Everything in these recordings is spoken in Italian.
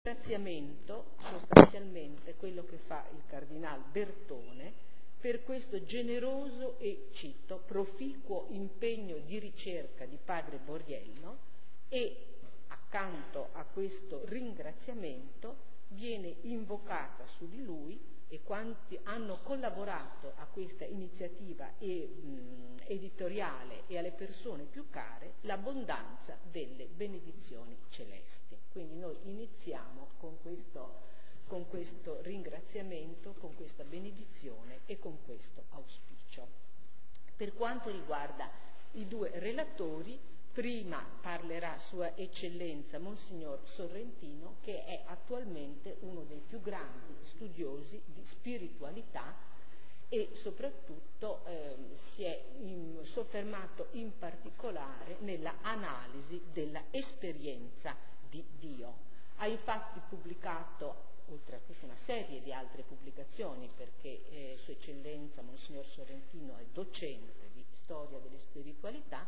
ringraziamento sostanzialmente quello che fa il Cardinal Bertone per questo generoso e, cito, proficuo impegno di ricerca di padre Borriello, e accanto a questo ringraziamento viene invocata su di lui e quanti hanno collaborato a questa iniziativa editoriale e alle persone più care l'abbondanza delle benedizioni celesti. Quindi noi iniziamo con questo ringraziamento, con questa benedizione e con questo auspicio. Per quanto riguarda i due relatori, prima parlerà Sua Eccellenza Monsignor Sorrentino, che è attualmente uno dei più grandi studiosi di spiritualità e soprattutto si è soffermato in particolare nella analisi della esperienza di Dio. Ha infatti pubblicato, oltre a tutta una serie di altre pubblicazioni, perché Sua Eccellenza Monsignor Sorrentino è docente di storia delle spiritualità,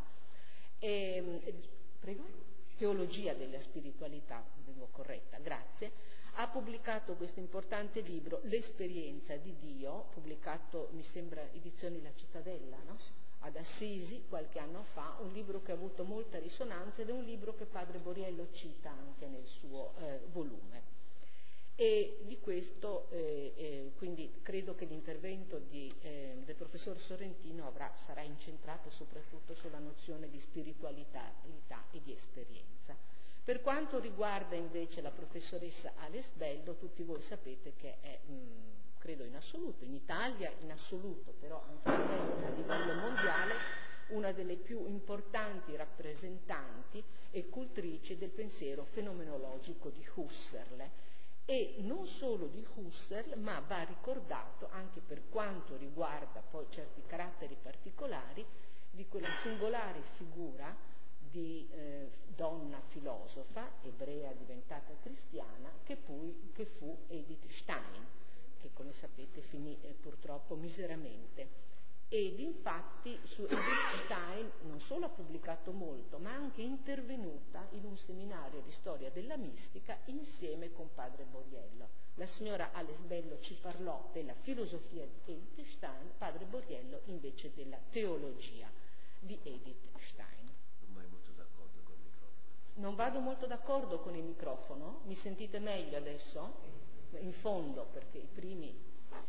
teologia della spiritualità, vengo corretta, grazie. Ha pubblicato questo importante libro, L'esperienza di Dio, pubblicato, mi sembra, edizioni La Cittadella, no? Ad Assisi qualche anno fa, un libro che ha avuto molta risonanza ed è un libro che padre Borriello cita anche nel suo volume. E di questo quindi credo che l'intervento del professor Sorrentino sarà incentrato soprattutto sulla nozione di spiritualità e di esperienza. Per quanto riguarda invece la professoressa Ales Bello, tutti voi sapete che è, credo in assoluto, in Italia in assoluto, però anche a livello mondiale, una delle più importanti rappresentanti e cultrici del pensiero fenomenologico di Husserl. E non solo di Husserl, ma va ricordato anche per quanto riguarda poi certi caratteri particolari di quella singolare figura di donna filosofa, ebrea diventata cristiana, che fu Edith Stein, che come sapete finì purtroppo miseramente. Ed infatti su Edith Stein non solo ha pubblicato molto, ma è anche intervenuta in un seminario di storia della mistica insieme con padre Borriello. La signora Ales Bello ci parlò della filosofia di Edith Stein, padre Borriello invece della teologia di Edith Stein. Non vai molto d'accordo col microfono. Non vado molto d'accordo con il microfono? Mi sentite meglio adesso? In fondo, perché i primi...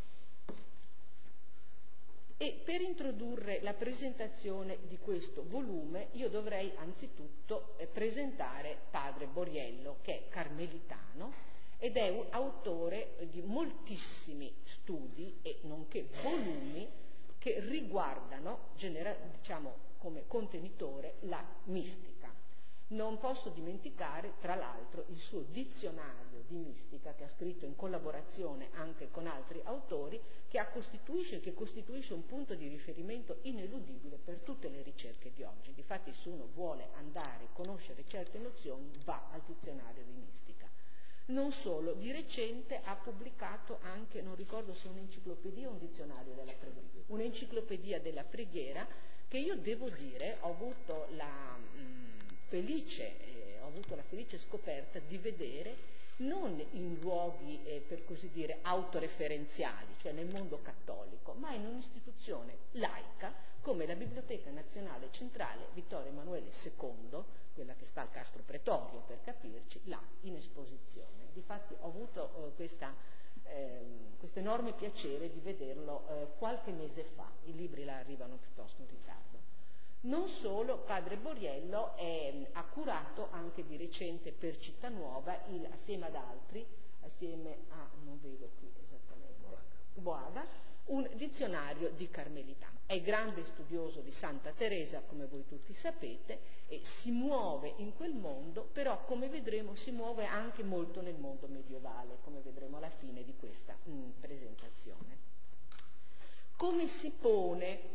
E per introdurre la presentazione di questo volume io dovrei anzitutto presentare padre Borriello, che è carmelitano ed è autore di moltissimi studi e nonché volumi che riguardano, diciamo come contenitore, la mistica. Non posso dimenticare, tra l'altro, il suo dizionario di mistica che ha scritto in collaborazione anche con altri autori, che costituisce un punto di riferimento ineludibile per tutte le ricerche di oggi. Difatti, se uno vuole andare a conoscere certe nozioni, va al dizionario di mistica. Non solo, di recente ha pubblicato anche, non ricordo se un'enciclopedia o un dizionario della preghiera, un'enciclopedia della preghiera, che io devo dire ho avuto la felice scoperta di vedere non in luoghi, per così dire, autoreferenziali, cioè nel mondo cattolico, ma in un'istituzione laica come la Biblioteca Nazionale Centrale Vittorio Emanuele II, quella che sta al Castro Pretorio per capirci, là in esposizione. Difatti ho avuto questo enorme piacere di vederlo qualche mese fa, i libri là arrivano piuttosto in ritardo. Non solo, padre Borriello ha curato anche di recente per Cittanuova, assieme ad altri, non vedo qui esattamente, Boada, un dizionario di carmelitano. È grande studioso di Santa Teresa, come voi tutti sapete, e si muove in quel mondo, però come vedremo si muove anche molto nel mondo medievale, come vedremo alla fine di questa presentazione. Come si pone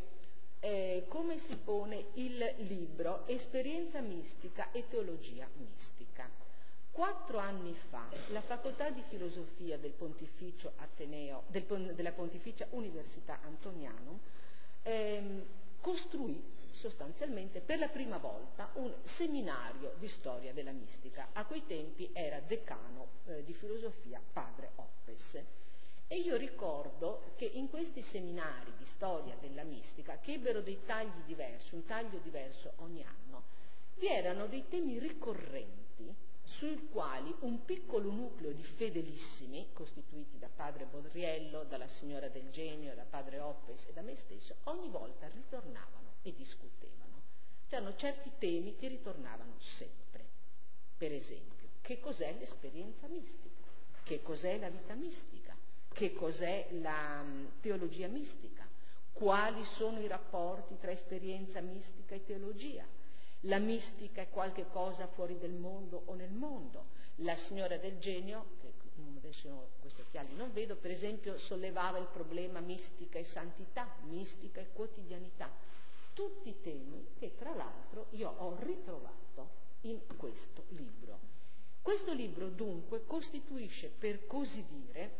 il libro Esperienza mistica e teologia mistica? 4 anni fa la facoltà di filosofia del Pontificio Ateneo, della Pontificia Università Antonianum costruì sostanzialmente per la prima volta un seminario di storia della mistica. A quei tempi era decano di filosofia padre Oppes. E io ricordo che in questi seminari di storia della mistica, che ebbero dei tagli diversi, un taglio diverso ogni anno, vi erano dei temi ricorrenti sui quali un piccolo nucleo di fedelissimi, costituiti da padre Borriello, dalla signora Del Genio, da padre Oppes e da me stesso, ogni volta ritornavano e discutevano. C'erano certi temi che ritornavano sempre. Per esempio, che cos'è l'esperienza mistica? Che cos'è la vita mistica? Che cos'è la teologia mistica? Quali sono i rapporti tra esperienza mistica e teologia? La mistica è qualche cosa fuori del mondo o nel mondo? La signora Del Genio, che adesso questi occhiali non vedo, per esempio sollevava il problema mistica e santità, mistica e quotidianità. Tutti temi che tra l'altro io ho ritrovato in questo libro. Questo libro dunque costituisce, per così dire,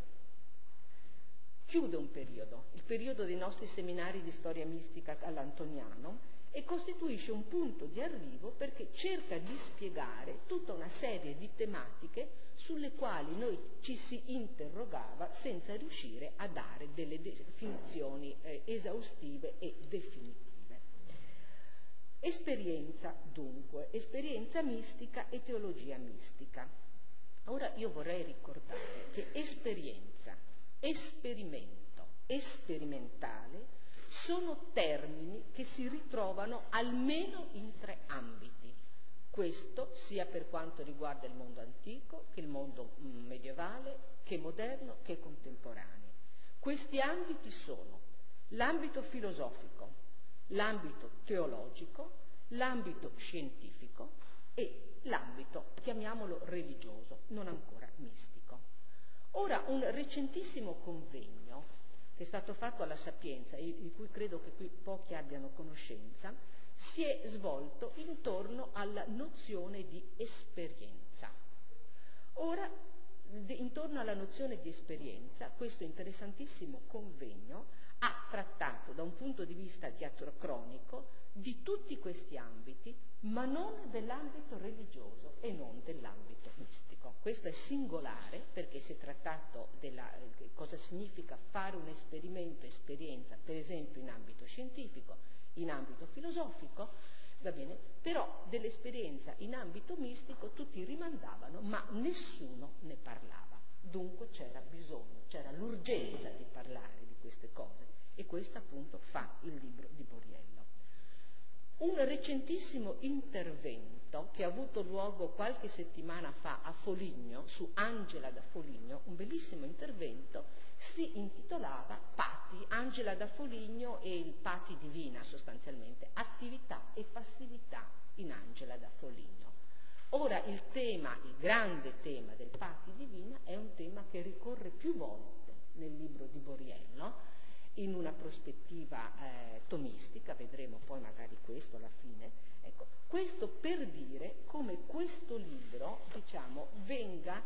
chiude un periodo, il periodo dei nostri seminari di storia mistica all'Antoniano, e costituisce un punto di arrivo perché cerca di spiegare tutta una serie di tematiche sulle quali noi ci si interrogava senza riuscire a dare delle definizioni esaustive e definitive. Esperienza dunque, esperienza mistica e teologia mistica. Ora io vorrei ricordare che esperienza, esperimento, sperimentale sono termini che si ritrovano almeno in 3 ambiti. Questo sia per quanto riguarda il mondo antico, che il mondo medievale, che moderno, che contemporaneo. Questi ambiti sono l'ambito filosofico, l'ambito teologico, l'ambito scientifico e l'ambito, chiamiamolo religioso, non ancora mistico. Ora, un recentissimo convegno che è stato fatto alla Sapienza, di cui credo che qui pochi abbiano conoscenza, si è svolto intorno alla nozione di esperienza. Ora, intorno alla nozione di esperienza, questo interessantissimo convegno ha trattato da un punto di vista diacronico di tutti questi ambiti, ma non dell'ambito religioso e non dell'ambito mistico. Questo è singolare perché si è trattato della cosa significa fare un esperimento, esperienza, per esempio in ambito scientifico, in ambito filosofico, va bene, però dell'esperienza in ambito mistico tutti rimandavano, ma nessuno ne parlava. Dunque c'era bisogno, c'era l'urgenza di parlare di queste cose e questo appunto fa il libro di Borriello. Un recentissimo intervento che ha avuto luogo qualche settimana fa a Foligno, su Angela da Foligno, un bellissimo intervento, si intitolava Patti, Angela da Foligno e il Patti Divina sostanzialmente, attività e passività in Angela da Foligno. Ora il grande tema del Patti Divina è un tema che ricorre più volte nel libro di Borriello, in una prospettiva tomistica, vedremo poi magari questo alla fine. Ecco, questo per dire come questo libro, diciamo, venga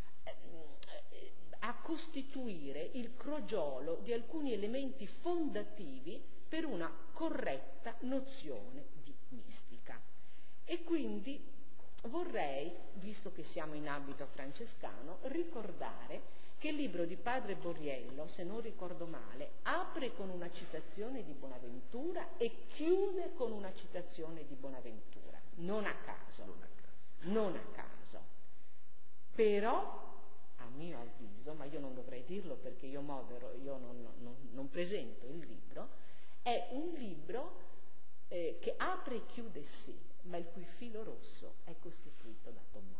a costituire il crogiolo di alcuni elementi fondativi per una corretta nozione di mistica. E quindi vorrei, visto che siamo in ambito francescano, ricordare che il libro di padre Borriello, se non ricordo male, apre con una citazione di Bonaventura e chiude con una citazione di Bonaventura, non a caso. Però, a mio avviso, ma io non dovrei dirlo perché io non presento il libro, è un libro che apre e chiude sì, ma il cui filo rosso è costituito da Tommaso.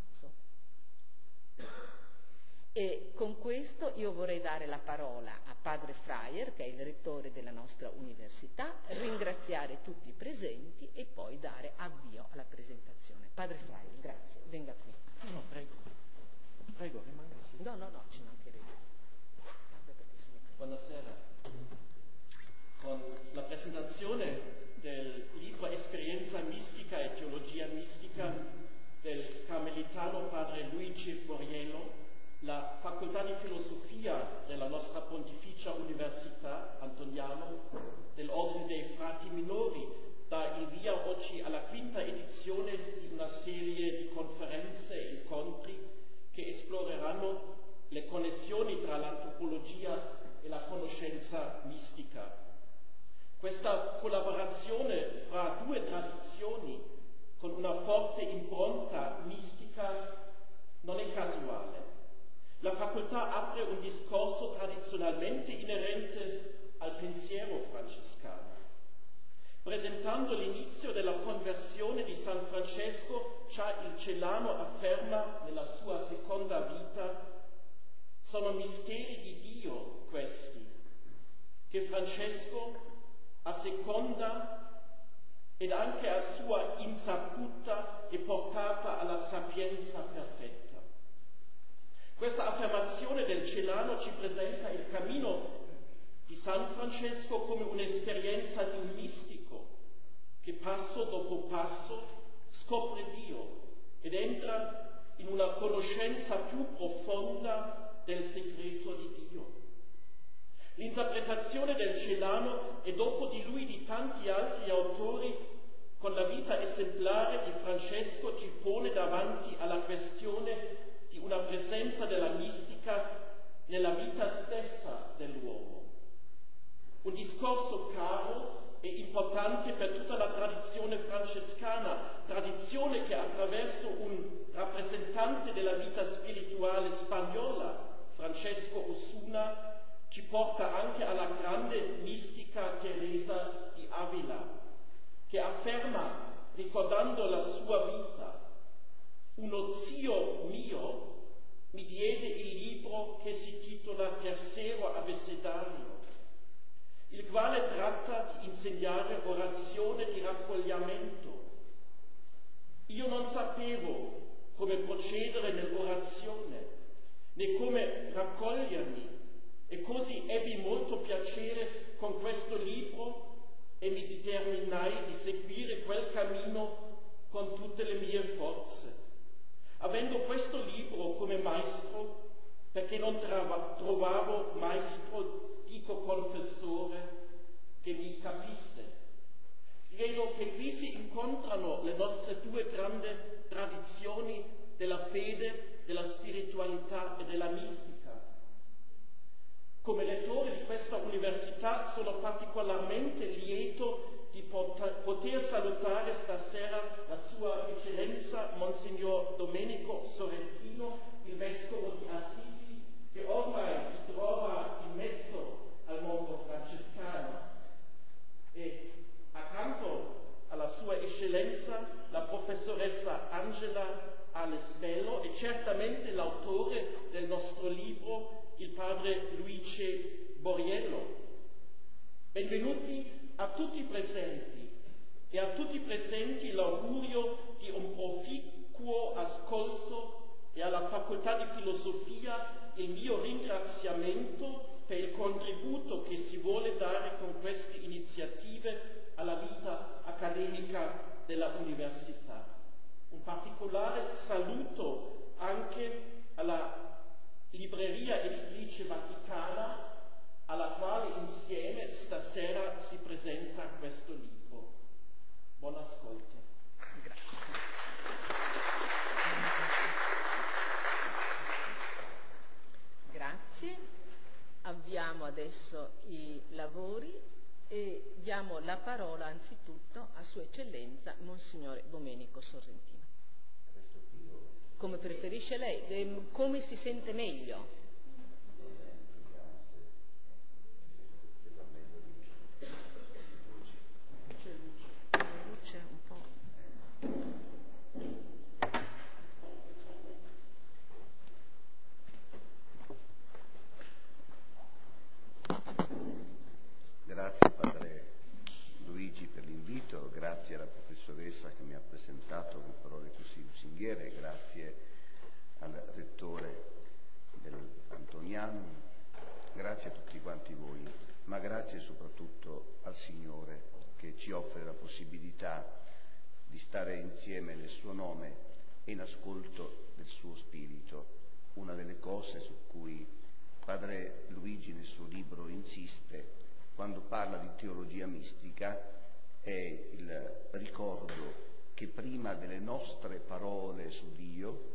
E con questo io vorrei dare la parola a padre Fraier, che è il rettore della nostra università, ringraziare tutti i presenti e poi dare avvio alla presentazione. Padre Fraier, grazie, venga qui. No, prego, rimanga sì. No, ci mancherebbe. Buonasera. Con la presentazione del libro Esperienza mistica e teologia mistica del carmelitano padre Luigi Borriello, la facoltà di filosofia della nostra Pontificia Università Antoniano dell'Ordine dei Frati Minori dà il La facoltà apre un discorso tradizionalmente inerente al pensiero francescano, presentando l'inizio della conversione di San Francesco. Già il Celano afferma nella sua seconda vita: sono misteri di Dio questi, che Francesco asseconda ed anche a sua insaputa è portata alla sapienza perfetta. Questa affermazione del Celano ci presenta il cammino di San Francesco come un'esperienza di un mistico che passo dopo passo scopre Dio ed entra in una conoscenza più profonda del segreto di Dio. L'interpretazione del Celano e dopo di lui di tanti altri autori con la vita esemplare di Francesco ci pone davanti alla questione di una presenza della mistica nella vita stessa dell'uomo. Un discorso caro e importante per tutta la tradizione francescana, tradizione che attraverso un rappresentante della vita spirituale spagnola, Francesco Osuna, ci porta anche alla grande mistica Teresa di Avila, che afferma, ricordando la sua vita: uno zio mio mi diede il libro che si titola Tercero Abecedario, il quale tratta di insegnare orazione di raccogliamento. Io non sapevo come procedere nell'orazione, né come raccogliermi, e così ebbi molto piacere con questo libro e mi determinai di seguire quel cammino con tutte le mie forze. Avendo questo libro come maestro, perché non trovavo maestro, dico confessore, che mi capisse. Credo che qui si incontrano le nostre due grandi tradizioni della fede, della spiritualità e della mistica. Come lettore di questa università sono particolarmente lieto di poter salutare stasera la Sua Eccellenza Monsignor Domenico Sorrentino, il Vescovo di Assisi, che ormai si trova in mezzo al mondo francescano, e accanto alla Sua Eccellenza la professoressa Angela Alesbello e certamente l'autore del nostro libro, il padre Luigi Borriello. Benvenuti a tutti i presenti e a tutti i presenti l'augurio di un proficuo ascolto e alla Facoltà di Filosofia il mio ringraziamento per il contributo che si vuole dare con queste iniziative alla vita accademica della Università. Un particolare saluto anche alla Libreria Editrice Vaticana, alla quale insieme stasera si presenta questo libro. Buon ascolto. Grazie. Grazie. Avviamo adesso i lavori e diamo la parola anzitutto a Sua Eccellenza Monsignore Domenico Sorrentino. Come preferisce lei, come si sente meglio. Luce un po'. Grazie Padre Luigi per l'invito, grazie alla professoressa che mi ha presentato con parole così lusinghiere, grazie al rettore dell'Antoniano, grazie a tutti quanti voi, ma grazie soprattutto al Signore che ci offre la possibilità di stare insieme nel suo nome e in ascolto del suo spirito. Una delle cose su cui Padre Luigi nel suo libro insiste quando parla di teologia mistica è il ricordo che prima delle nostre parole su Dio,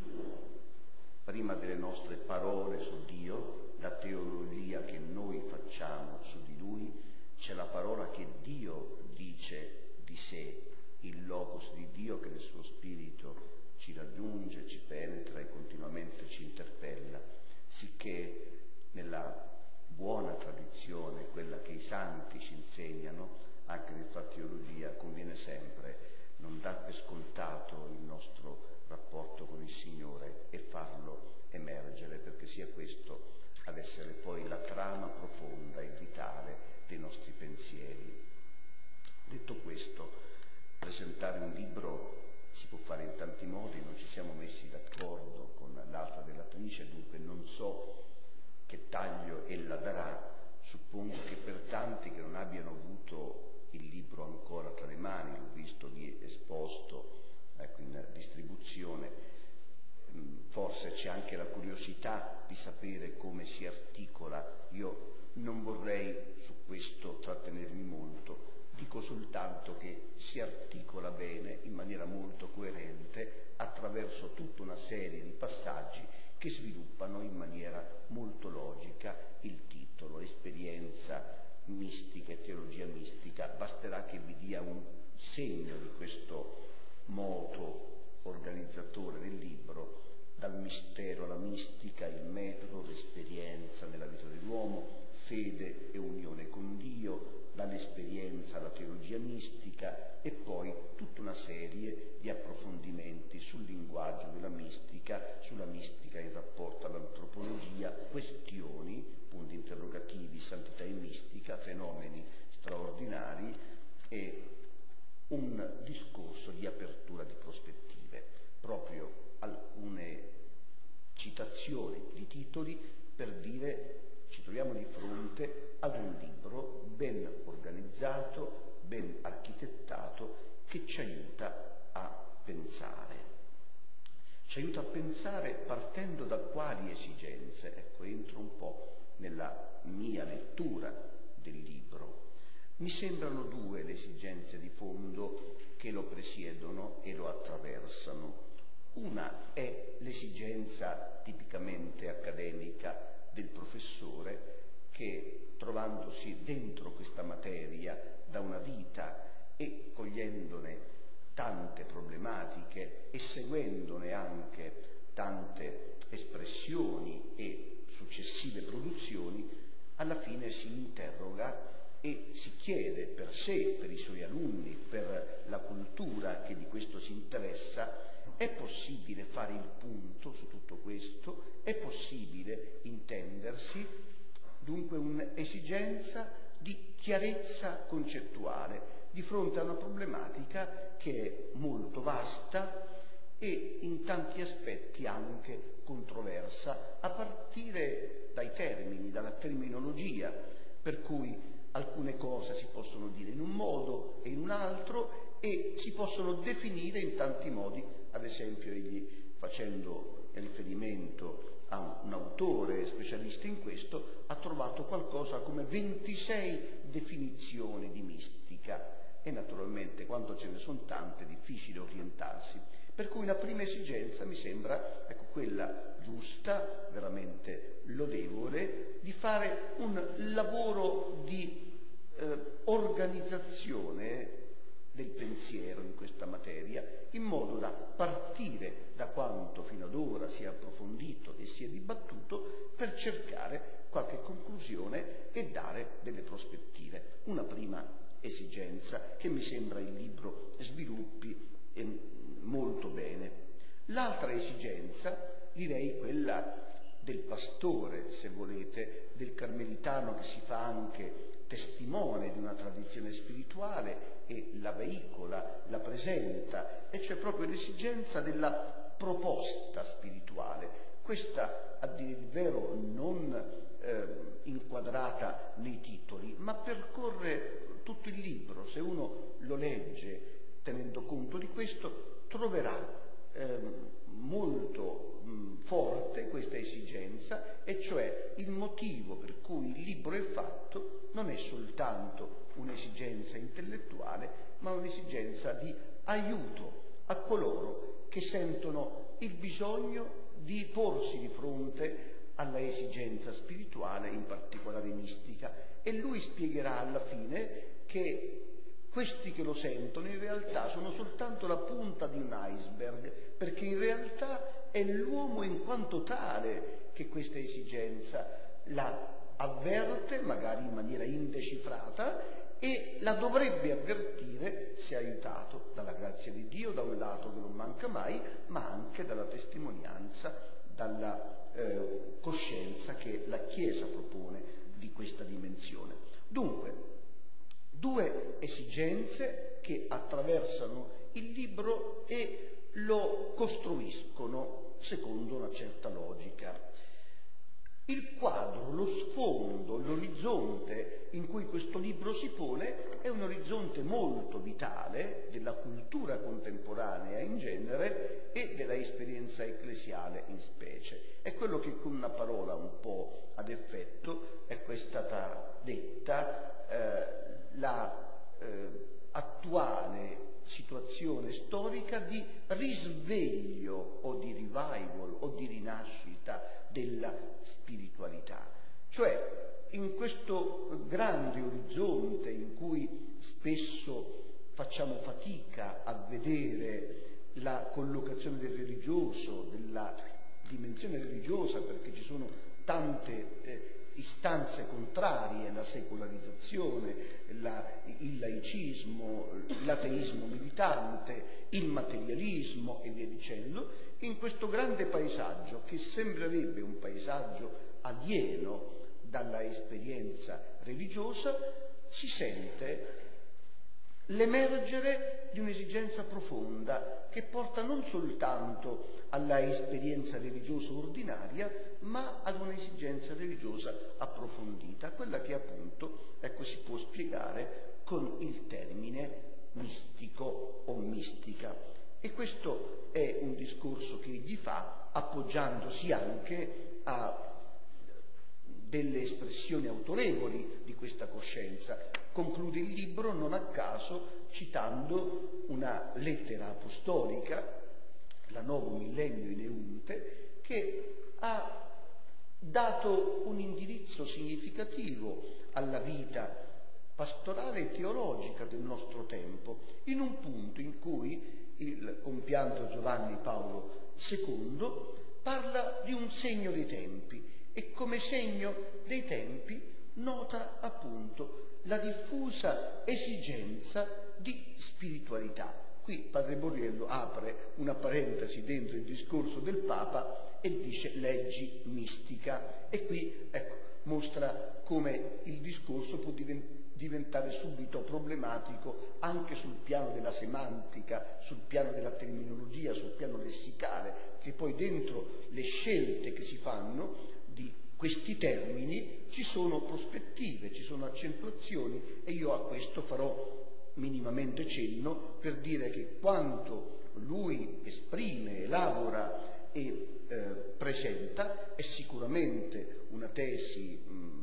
la teologia che noi facciamo su di Lui, c'è la parola che Dio dice di sé, il Logos di Dio che nel suo spirito ci raggiunge, ci penetra e continuamente ci interpella. curiosità di sapere come si articola. Io non vorrei su questo trattenermi molto, dico soltanto che si articola bene, in maniera molto coerente, attraverso tutta una serie di passaggi che sviluppano in maniera molto logica il titolo, esperienza mistica e teologia mistica. Basterà che vi dia un segno di questo moto organizzatore del libro: dal mistero alla mistica, il metodo, l'esperienza nella vita dell'uomo, fede e unione con Dio, dall'esperienza alla teologia mistica, e poi tutta una serie di approfondimenti sul linguaggio della mistica, sulla mistica in rapporto all'antropologia, questioni, punti interrogativi, santità e mistica, fenomeni straordinari e un discorso di apertura di prospettive, proprio alcune citazioni di titoli per dire ci troviamo di fronte ad un libro ben organizzato, ben architettato, che ci aiuta a pensare. Ci aiuta a pensare partendo da quali esigenze? Ecco, entro un po' nella mia lettura del libro. Mi sembrano due le esigenze di fondo che lo presiedono e lo attraversano. Una è l'esigenza tipicamente accademica del professore che, trovandosi dentro questa materia da una vita e cogliendone tante problematiche e seguendone anche tante espressioni e successive produzioni, alla fine si interroga e si chiede per sé, per i suoi alunni, per la cultura che di questo si interessa: è possibile fare il punto su tutto questo? È possibile intendersi? Dunque un'esigenza di chiarezza concettuale di fronte a una problematica che è molto vasta e in tanti aspetti anche controversa, a partire dai termini, dalla terminologia, per cui alcune cose si possono dire in un modo e in un altro e si possono definire in tanti modi. Ad esempio, egli, facendo riferimento a un autore specialista in questo, ha trovato qualcosa come 26 definizioni di mistica e naturalmente quando ce ne sono tante è difficile orientarsi. Per cui la prima esigenza mi sembra, ecco, quella giusta, veramente lodevole, di fare un lavoro di organizzazione del pensiero in questa materia, in modo da partire da quanto fino ad ora si è approfondito e si è dibattuto per cercare qualche conclusione e dare delle prospettive. Una prima esigenza che mi sembra il libro sviluppi molto bene. L'altra esigenza, direi quella del pastore, se volete, del carmelitano che si fa anche testimone di una tradizione spirituale e la veicola, la presenta, e c'è proprio l'esigenza della proposta spirituale. Questa, a dire il vero, non inquadrata nei titoli, ma percorre tutto il libro. Se uno lo legge tenendo conto di questo, troverà molto forte questa esigenza, e cioè il motivo per cui il libro è fatto non è soltanto un'esigenza intellettuale, ma un'esigenza di aiuto a coloro che sentono il bisogno di porsi di fronte alla esigenza spirituale, in particolare mistica, e lui spiegherà alla fine che questi che lo sentono in realtà sono soltanto la punta di un iceberg, perché in realtà è l'uomo in quanto tale che questa esigenza la avverte, magari in maniera indecifrata, e la dovrebbe avvertire se aiutato dalla grazia di Dio, da un lato che non manca mai, ma anche dalla testimonianza, dalla coscienza che la Chiesa propone di questa dimensione. Dunque, due esigenze che attraversano il libro e lo costruiscono secondo una certa logica. Il quadro, lo sfondo, l'orizzonte in cui questo libro si pone è un orizzonte molto vitale della cultura contemporanea in genere e della esperienza ecclesiale in specie. È quello che con una parola un po' ad effetto, ecco, è stata detta attuale situazione storica di risveglio o di revival o di rinascita della spiritualità. Cioè, in questo grande orizzonte in cui spesso facciamo fatica a vedere la collocazione del religioso, della dimensione religiosa, perché ci sono tante istanze contrarie, la secolarizzazione, il laicismo, l'ateismo militante, il materialismo e via dicendo, in questo grande paesaggio che sembrerebbe un paesaggio alieno dalla esperienza religiosa, si sente l'emergere di un'esigenza profonda che porta non soltanto alla esperienza religiosa ordinaria, ma ad un'esigenza religiosa approfondita, quella che appunto, ecco, si può spiegare con il termine mistico o mistica. E questo è un discorso che egli fa appoggiandosi anche a delle espressioni autorevoli di questa coscienza. Conclude il libro non a caso citando una lettera apostolica, la Novum Millennio in Eunte, che ha dato un indirizzo significativo alla vita pastorale e teologica del nostro tempo, in un punto in cui il compianto Giovanni Paolo II parla di un segno dei tempi e come segno dei tempi nota appunto la diffusa esigenza di spiritualità. Qui padre Borriello apre una parentesi dentro il discorso del Papa e dice leggi mistica, e qui ecco, mostra come il discorso può diventare subito problematico anche sul piano della semantica, sul piano della terminologia, sul piano lessicale, che poi dentro le scelte che si fanno di questi termini ci sono prospettive, ci sono accentuazioni, e io a questo farò minimamente cenno per dire che quanto lui esprime, elabora e presenta è sicuramente una tesi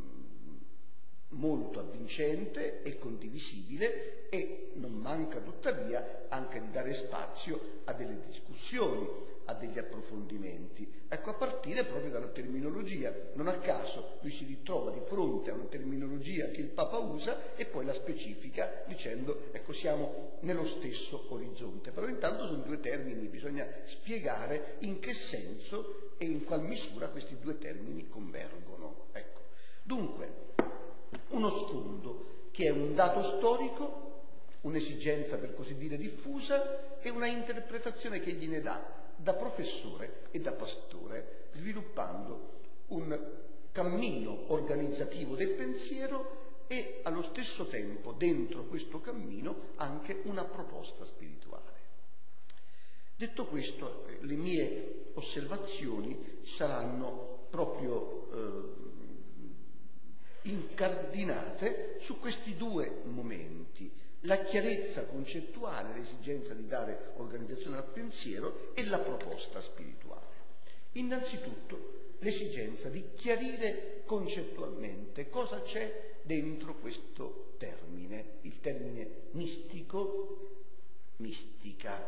molto avvincente e condivisibile, e non manca tuttavia anche di dare spazio a delle discussioni, a degli approfondimenti. Ecco, a partire proprio dalla terminologia. Non a caso lui si ritrova di fronte a una terminologia che il Papa usa e poi la specifica dicendo, ecco, siamo nello stesso orizzonte. Però intanto sono due termini, bisogna spiegare in che senso e in qual misura questi due termini convergono. Ecco. Dunque, uno sfondo che è un dato storico, un'esigenza per così dire diffusa e una interpretazione che egli ne dà da professore e da pastore, sviluppando un cammino organizzativo del pensiero e allo stesso tempo dentro questo cammino anche una proposta spirituale. Detto questo, le mie osservazioni saranno proprio incardinate su questi due momenti: la chiarezza concettuale, l'esigenza di dare organizzazione al pensiero, e la proposta spirituale. Innanzitutto l'esigenza di chiarire concettualmente cosa c'è dentro questo termine, il termine mistico, mistica.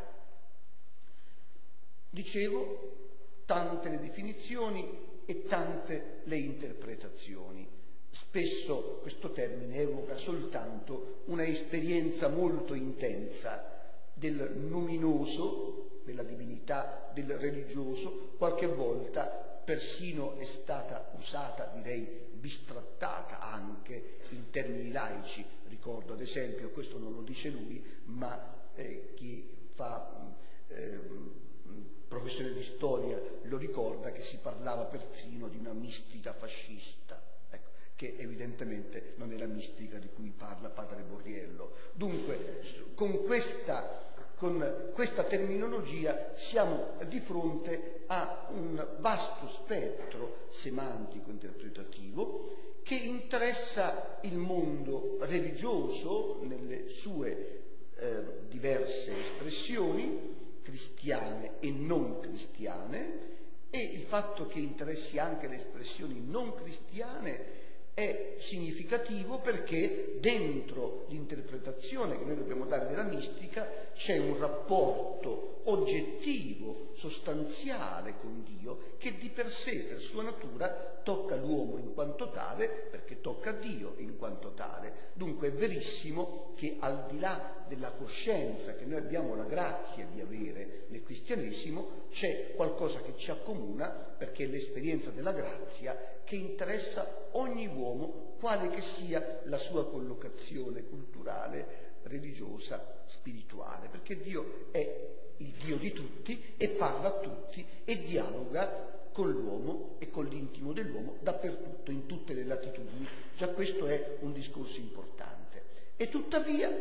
Dicevo, tante le definizioni e tante le interpretazioni. Spesso questo termine evoca soltanto una esperienza molto intensa del luminoso, della divinità, del religioso. Qualche volta persino è stata usata, direi bistrattata anche in termini laici. Ricordo ad esempio, questo non lo dice lui, ma chi fa professore di storia lo ricorda, che si parlava perfino di una mistica fascista, che evidentemente non è la mistica di cui parla padre Borriello. Dunque, con questa terminologia siamo di fronte a un vasto spettro semantico-interpretativo che interessa il mondo religioso nelle sue diverse espressioni, cristiane e non cristiane, e il fatto che interessi anche le espressioni non cristiane è significativo, perché dentro l'interpretazione che noi dobbiamo dare della mistica c'è un rapporto oggettivo, sostanziale con Dio, che di per sé, per sua natura, tocca l'uomo in quanto tale, perché tocca Dio in quanto tale. Dunque è verissimo che al di là della coscienza che noi abbiamo la grazia di avere nel cristianesimo, c'è qualcosa che ci accomuna, perché è l'esperienza della grazia che interessa ogni uomo, quale che sia la sua collocazione culturale, religiosa, spirituale, perché Dio è il Dio di tutti e parla a tutti e dialoga con l'uomo e con l'intimo dell'uomo dappertutto, in tutte le latitudini. Già questo è un discorso importante. E tuttavia,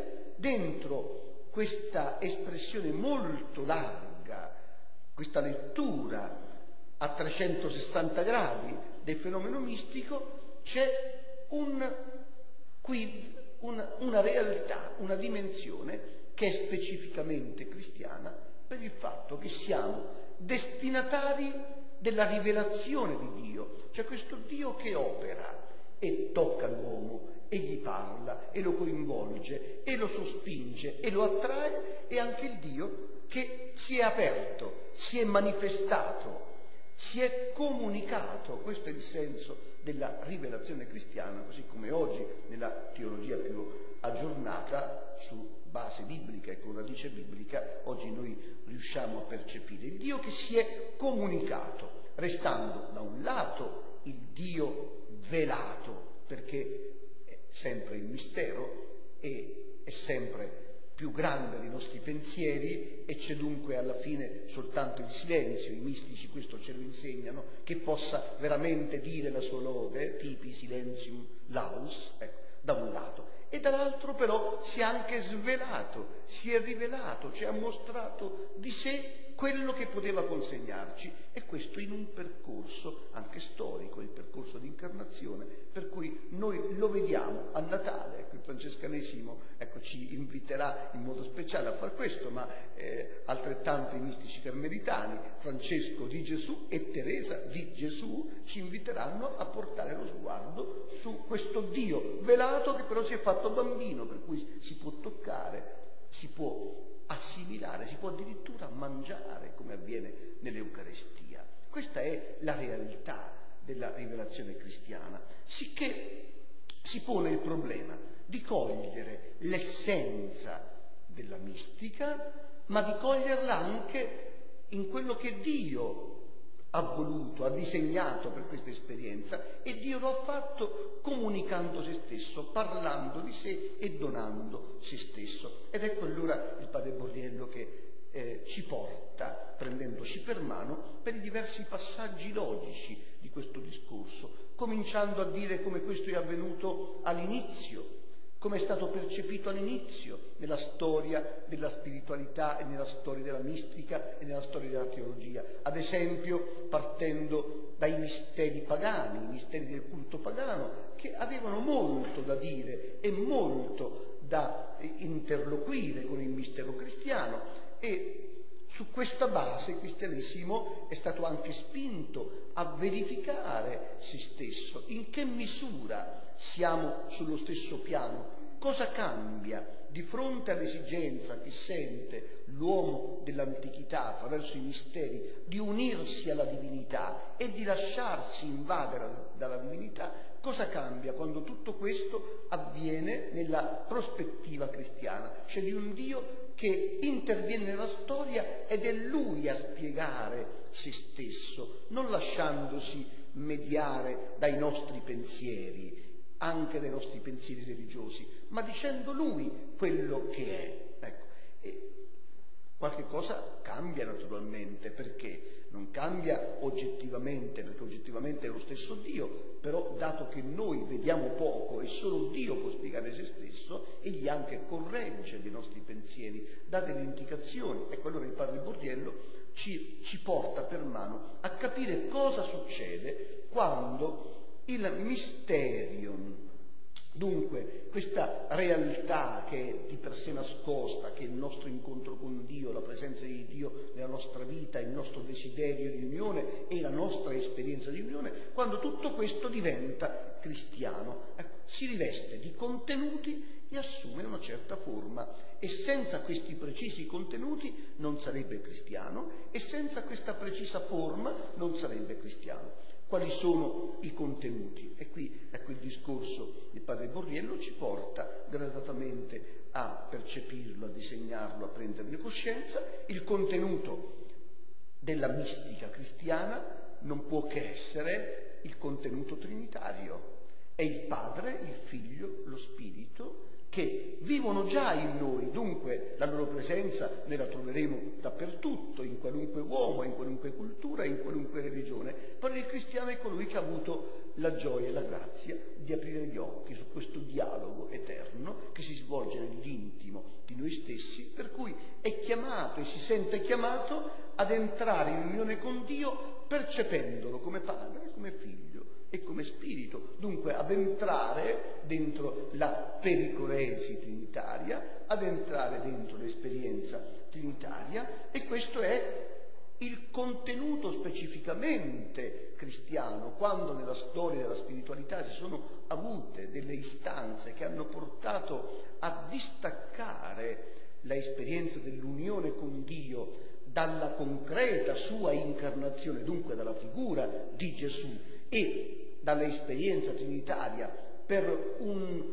dentro questa espressione molto larga, questa lettura a 360 gradi del fenomeno mistico, c'è un quid, una realtà, una dimensione che è specificamente cristiana, per il fatto che siamo destinatari della rivelazione di Dio. C'è questo Dio che opera e tocca l'uomo e gli parla e lo coinvolge e lo sospinge e lo attrae, e anche il Dio che si è aperto, si è manifestato, si è comunicato. Questo è il senso della rivelazione cristiana, così come oggi nella teologia più aggiornata su base biblica e con radice biblica oggi noi riusciamo a percepire il Dio che si è comunicato, restando da un lato il Dio velato, perché è sempre il mistero e è sempre più grande dei nostri pensieri, e c'è dunque alla fine soltanto il silenzio, i mistici questo ce lo insegnano, che possa veramente dire la sua lode, tipi silentium laus, ecco, da un lato. E dall'altro però si è anche svelato, si è rivelato, ci ha mostrato di sé quello che poteva consegnarci, e questo in un percorso anche storico, il percorso di incarnazione, per cui noi lo vediamo a Natale. Ecco, il francescanesimo ci inviterà in modo speciale a far questo, ma altrettanto i mistici carmelitani, Francesco di Gesù e Teresa di Gesù, ci inviteranno a portare lo sguardo su questo Dio velato che però si è fatto bambino, per cui si può toccare, si può assimilare, si può addirittura mangiare, come avviene nell'Eucarestia. Questa è la realtà della rivelazione cristiana, sicché si pone il problema di cogliere l'essenza della mistica, ma di coglierla anche in quello che Dio ha voluto, ha disegnato per questa esperienza, e Dio lo ha fatto comunicando se stesso, parlando di sé e donando se stesso. Ed ecco allora il padre Borriello che ci porta, prendendoci per mano, per i diversi passaggi logici di questo discorso, cominciando a dire come questo è avvenuto all'inizio, come è stato percepito all'inizio nella storia della spiritualità e nella storia della mistica e nella storia della teologia. Ad esempio partendo dai misteri pagani, i misteri del culto pagano, che avevano molto da dire e molto da interloquire con il mistero cristiano, e su questa base il cristianesimo è stato anche spinto a verificare se stesso, in che misura siamo sullo stesso piano, cosa cambia di fronte all'esigenza che sente l'uomo dell'antichità attraverso i misteri di unirsi alla divinità e di lasciarsi invadere dalla divinità. Cosa cambia quando tutto questo avviene nella prospettiva cristiana, cioè di un Dio che interviene nella storia ed è Lui a spiegare se stesso, non lasciandosi mediare dai nostri pensieri, anche dai nostri pensieri religiosi, ma dicendo Lui quello che è. Ecco. E qualche cosa cambia naturalmente, perché non cambia oggettivamente, perché oggettivamente è lo stesso Dio, però dato che noi vediamo poco e solo Dio può spiegare se stesso, egli anche corregge dei nostri pensieri, dà delle indicazioni. Ecco, allora il padre Borriello ci porta per mano a capire cosa succede quando il mysterium Dunque, questa realtà che è di per sé nascosta, che è il nostro incontro con Dio, la presenza di Dio nella nostra vita, il nostro desiderio di unione e la nostra esperienza di unione, quando tutto questo diventa cristiano, si riveste di contenuti e assume una certa forma, e senza questi precisi contenuti non sarebbe cristiano, e senza questa precisa forma non sarebbe cristiano. Quali sono i contenuti? E qui ecco il discorso di padre Borriello ci porta gradatamente a percepirlo, a disegnarlo, a prenderne coscienza. Il contenuto della mistica cristiana non può che essere il contenuto trinitario. È il Padre, il Figlio, lo Spirito che vivono già in noi, dunque la loro presenza ne la troveremo dappertutto, in qualunque uomo, in qualunque cultura, in qualunque religione, però il cristiano è colui che ha avuto la gioia e la grazia di aprire gli occhi su questo dialogo eterno che si svolge nell'intimo di noi stessi, per cui è chiamato e si sente chiamato ad entrare in unione con Dio percependolo come Padre, come Figlio e come Spirito, dunque ad entrare dentro la pericoresi trinitaria, ad entrare dentro l'esperienza trinitaria, e questo è il contenuto specificamente cristiano. Quando nella storia della spiritualità si sono avute delle istanze che hanno portato a distaccare l'esperienza dell'unione con Dio dalla concreta sua incarnazione, dunque dalla figura di Gesù, e dall'esperienza trinitaria per un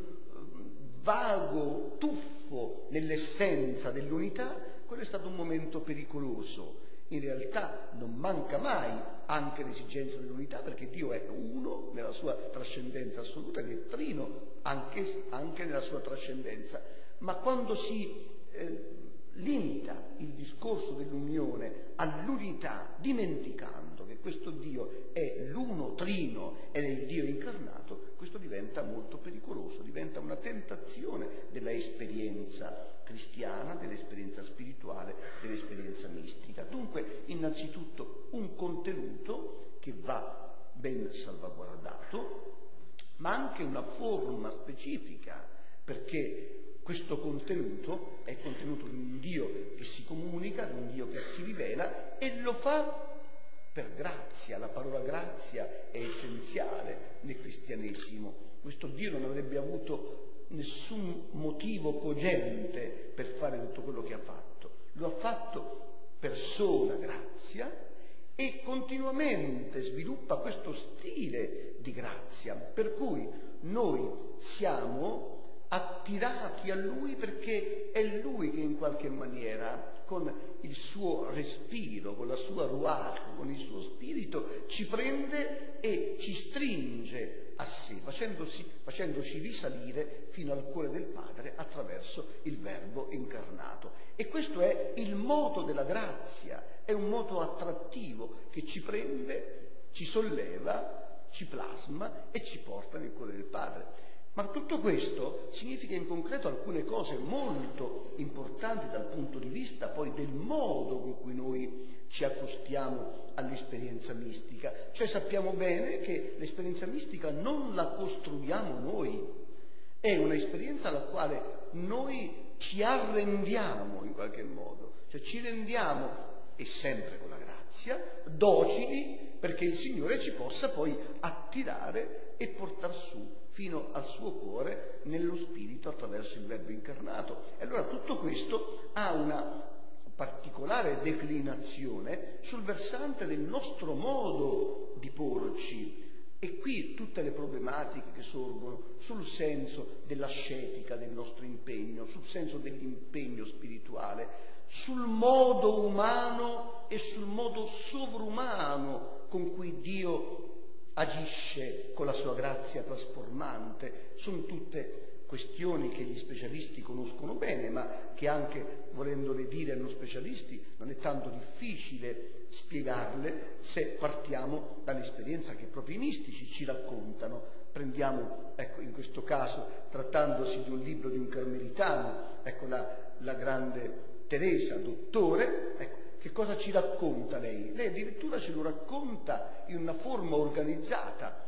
vago tuffo nell'essenza dell'unità, quello è stato un momento pericoloso. In realtà non manca mai anche l'esigenza dell'unità, perché Dio è uno nella sua trascendenza assoluta ed è trino anche nella sua trascendenza, ma quando si limita il discorso dell'unione all'unità, dimenticando che questo Dio è l'uno trino ed è il Dio incarnato, questo diventa molto pericoloso, diventa una tentazione della esperienza cristiana, dell'esperienza spirituale, dell'esperienza mistica. Dunque, innanzitutto un contenuto che va ben salvaguardato, ma anche una forma specifica, perché questo contenuto è il contenuto di un Dio che si comunica, di un Dio che si rivela, e lo fa per grazia. La parola grazia è essenziale nel cristianesimo. Questo Dio non avrebbe avuto nessun motivo cogente per fare tutto quello che ha fatto. Lo ha fatto per sola grazia e continuamente sviluppa questo stile di grazia, per cui noi siamo attirati a Lui perché è Lui che in qualche maniera, con il suo respiro, con la sua ruach, con il suo spirito, ci prende e ci stringe a sé, facendoci risalire fino al cuore del Padre attraverso il Verbo incarnato. E questo è il moto della grazia, è un moto attrattivo che ci prende, ci solleva, ci plasma e ci porta nel cuore del Padre. Ma tutto questo significa in concreto alcune cose molto importanti dal punto di vista poi del modo con cui noi ci accostiamo all'esperienza mistica. Cioè sappiamo bene che l'esperienza mistica non la costruiamo noi, è un'esperienza alla quale noi ci arrendiamo in qualche modo, cioè ci rendiamo, e sempre con la grazia, docili perché il Signore ci possa poi attirare e portar su fino al suo cuore nello Spirito attraverso il Verbo incarnato. E allora tutto questo ha una particolare declinazione sul versante del nostro modo di porci. E qui tutte le problematiche che sorgono sul senso dell'ascetica del nostro impegno, sul senso dell'impegno spirituale, sul modo umano e sul modo sovrumano con cui Dio agisce con la sua grazia trasformante, sono tutte questioni che gli specialisti conoscono bene, ma che anche, volendole dire a noi specialisti, non è tanto difficile spiegarle se partiamo dall'esperienza che proprio i mistici ci raccontano. Prendiamo, ecco, in questo caso, trattandosi di un libro di un carmelitano, ecco la grande Teresa, dottore, ecco, che cosa ci racconta lei? Lei addirittura ce lo racconta in una forma organizzata, addirittura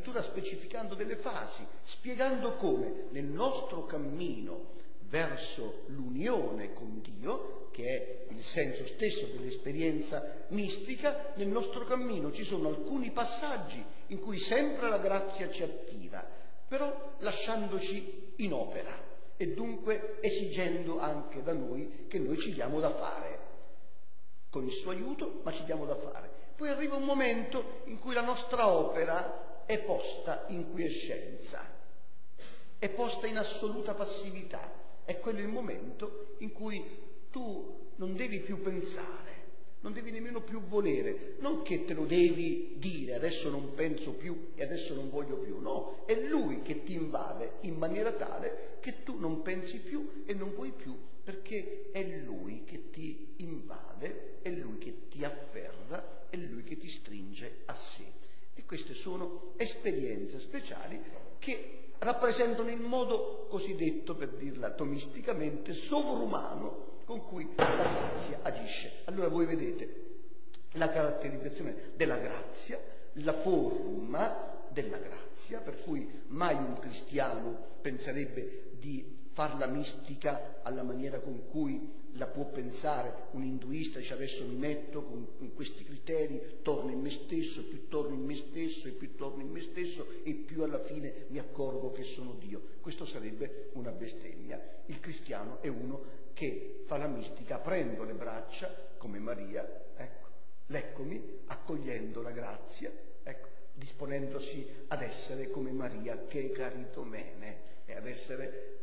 addirittura specificando delle fasi, spiegando come nel nostro cammino verso l'unione con Dio, che è il senso stesso dell'esperienza mistica, nel nostro cammino ci sono alcuni passaggi in cui sempre la grazia ci attira, però lasciandoci in opera e dunque esigendo anche da noi che noi ci diamo da fare, con il suo aiuto, ma ci diamo da fare. Poi arriva un momento in cui la nostra opera è posta in quiescenza, è posta in assoluta passività. È quello il momento in cui tu non devi più pensare, non devi nemmeno più volere, non che te lo devi dire, adesso non penso più e adesso non voglio più, no, è Lui che ti invade in maniera tale che tu non pensi più e non vuoi più, perché è Lui che ti invade, è Lui che ti afferra, è Lui che ti stringe a sé. E queste sono esperienze speciali che rappresentano il modo cosiddetto, per dirla tomisticamente, sovrumano con cui la grazia agisce. Allora voi vedete la caratterizzazione della grazia, la forma della grazia, per cui mai un cristiano penserebbe di far la mistica alla maniera con cui la può pensare un induista, dice adesso mi metto con questi criteri, torno in me stesso, più torno in me stesso e più torno in me stesso e più alla fine mi accorgo che sono Dio. Questo sarebbe una bestemmia. Il cristiano è uno che fa la mistica aprendo le braccia come Maria, ecco, leccomi, accogliendo la grazia, ecco, disponendosi ad essere come Maria che è caritomene e ad essere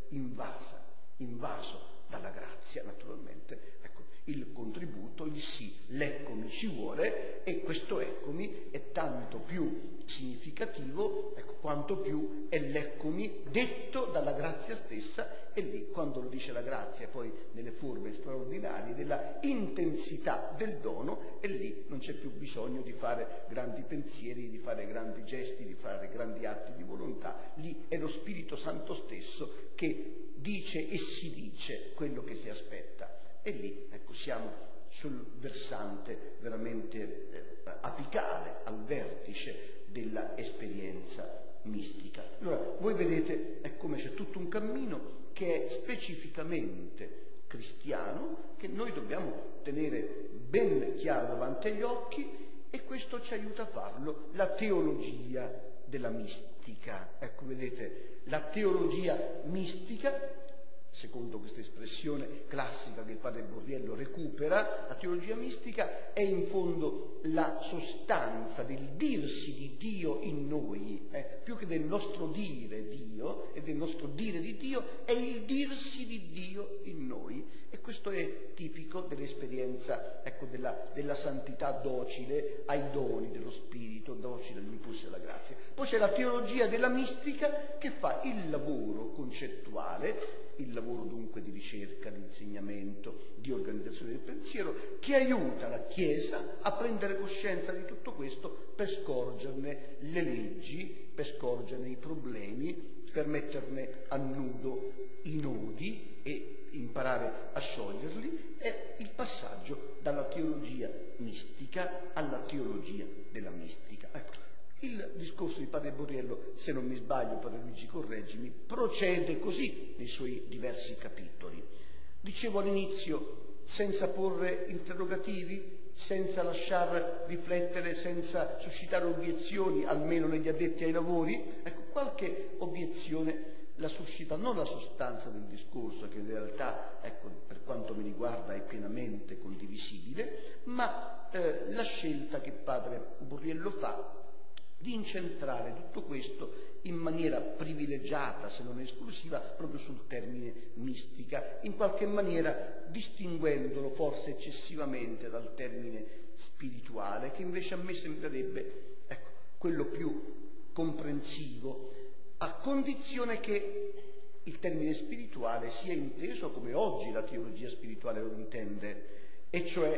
invaso dalla grazia, naturalmente. Ecco, il contributo, il sì, l'eccomi ci vuole, e questo eccomi è tanto più significativo, ecco, quanto più è l'eccomi detto dalla grazia stessa, e lì, quando lo dice la grazia, poi nelle forme straordinarie della intensità del dono, e lì non c'è più bisogno di fare grandi pensieri, di fare grandi gesti, di fare grandi atti di volontà. Lì è lo Spirito Santo stesso che dice e si dice quello che si aspetta. E lì, ecco, siamo sul versante veramente apicale, al vertice della esperienza mistica. Allora, voi vedete come c'è tutto un cammino che è specificamente cristiano, che noi dobbiamo tenere ben chiaro davanti agli occhi, e questo ci aiuta a farlo la teologia della mistica. Ecco, vedete, la teologia mistica, secondo questa espressione classica che il padre Borriello recupera, la teologia mistica è in fondo la sostanza del dirsi di Dio in noi, più che del nostro dire Dio e del nostro dire di Dio, è il dirsi di Dio in noi, e questo è tipico dell'esperienza, ecco, della santità docile ai doni dello Spirito, docile agli impulsi della grazia. Poi c'è la teologia della mistica che fa il lavoro concettuale, il lavoro dunque di ricerca, di insegnamento, di organizzazione del pensiero, che aiuta la Chiesa a prendere coscienza di tutto questo per scorgerne le leggi, per scorgerne i problemi, per metterne a nudo i nodi e imparare a scioglierli. È il passaggio dalla teologia mistica alla teologia della mistica. Ecco, il discorso di padre Borriello, se non mi sbaglio, padre Luigi correggimi, procede così nei suoi diversi capitoli. Dicevo all'inizio, senza porre interrogativi, senza lasciar riflettere, senza suscitare obiezioni, almeno negli addetti ai lavori. Ecco, qualche obiezione la suscita non la sostanza del discorso, che in realtà, ecco, per quanto mi riguarda è pienamente condivisibile, ma la scelta che padre Borriello fa di incentrare tutto questo in maniera privilegiata, se non esclusiva, proprio sul termine mistica, in qualche maniera distinguendolo forse eccessivamente dal termine spirituale, che invece a me sembrerebbe, ecco, quello più comprensivo, a condizione che il termine spirituale sia inteso come oggi la teologia spirituale lo intende, e cioè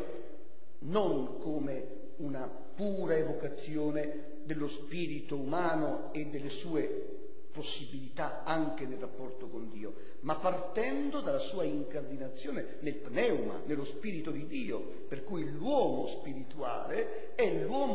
non come una pura evocazione dello spirito umano e delle sue possibilità anche nel rapporto con Dio, ma partendo dalla sua incardinazione nel pneuma, nello spirito di Dio, per cui l'uomo spirituale è l'uomo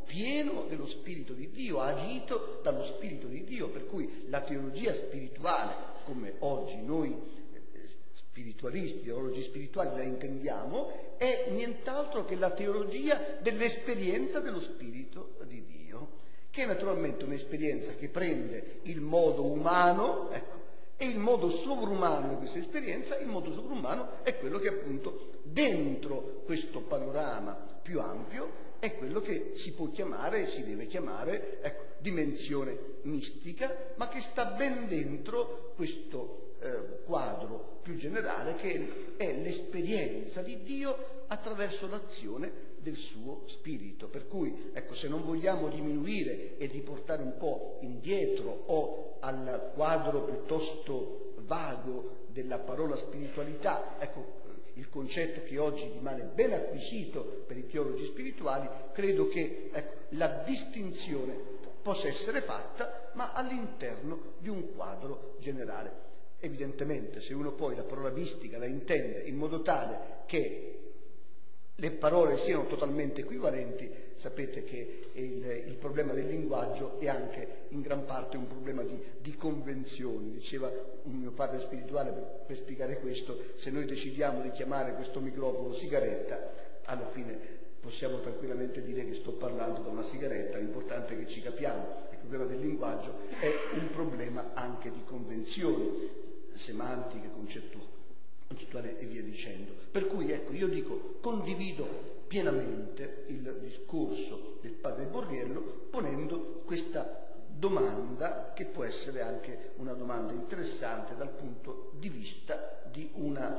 pieno dello Spirito di Dio, agito dallo Spirito di Dio, per cui la teologia spirituale, come oggi noi spiritualisti, teologi spirituali la intendiamo, è nient'altro che la teologia dell'esperienza dello Spirito di Dio, che è naturalmente un'esperienza che prende il modo umano, ecco, e il modo sovrumano di questa esperienza, il modo sovrumano è quello che appunto dentro questo panorama più ampio è quello che si può chiamare, si deve chiamare, ecco, dimensione mistica, ma che sta ben dentro questo quadro più generale che è l'esperienza di Dio attraverso l'azione del suo Spirito. Per cui, ecco, se non vogliamo diminuire e riportare un po' indietro o al quadro piuttosto vago della parola spiritualità, ecco, il concetto che oggi rimane ben acquisito per i teologi spirituali, credo che la distinzione possa essere fatta, ma all'interno di un quadro generale. Evidentemente, se uno poi la parola mistica la intende in modo tale che le parole siano totalmente equivalenti, sapete che il problema del linguaggio è anche in gran parte un problema di convenzioni. Diceva un mio padre spirituale per spiegare questo: se noi decidiamo di chiamare questo microfono sigaretta, alla fine possiamo tranquillamente dire che sto parlando da una sigaretta, l'importante è che ci capiamo. Il problema del linguaggio è un problema anche di convenzioni semantiche, concettuale e via dicendo. Per cui, ecco, io dico, condivido pienamente il discorso del padre Borriello, ponendo questa domanda, che può essere anche una domanda interessante dal punto di vista di una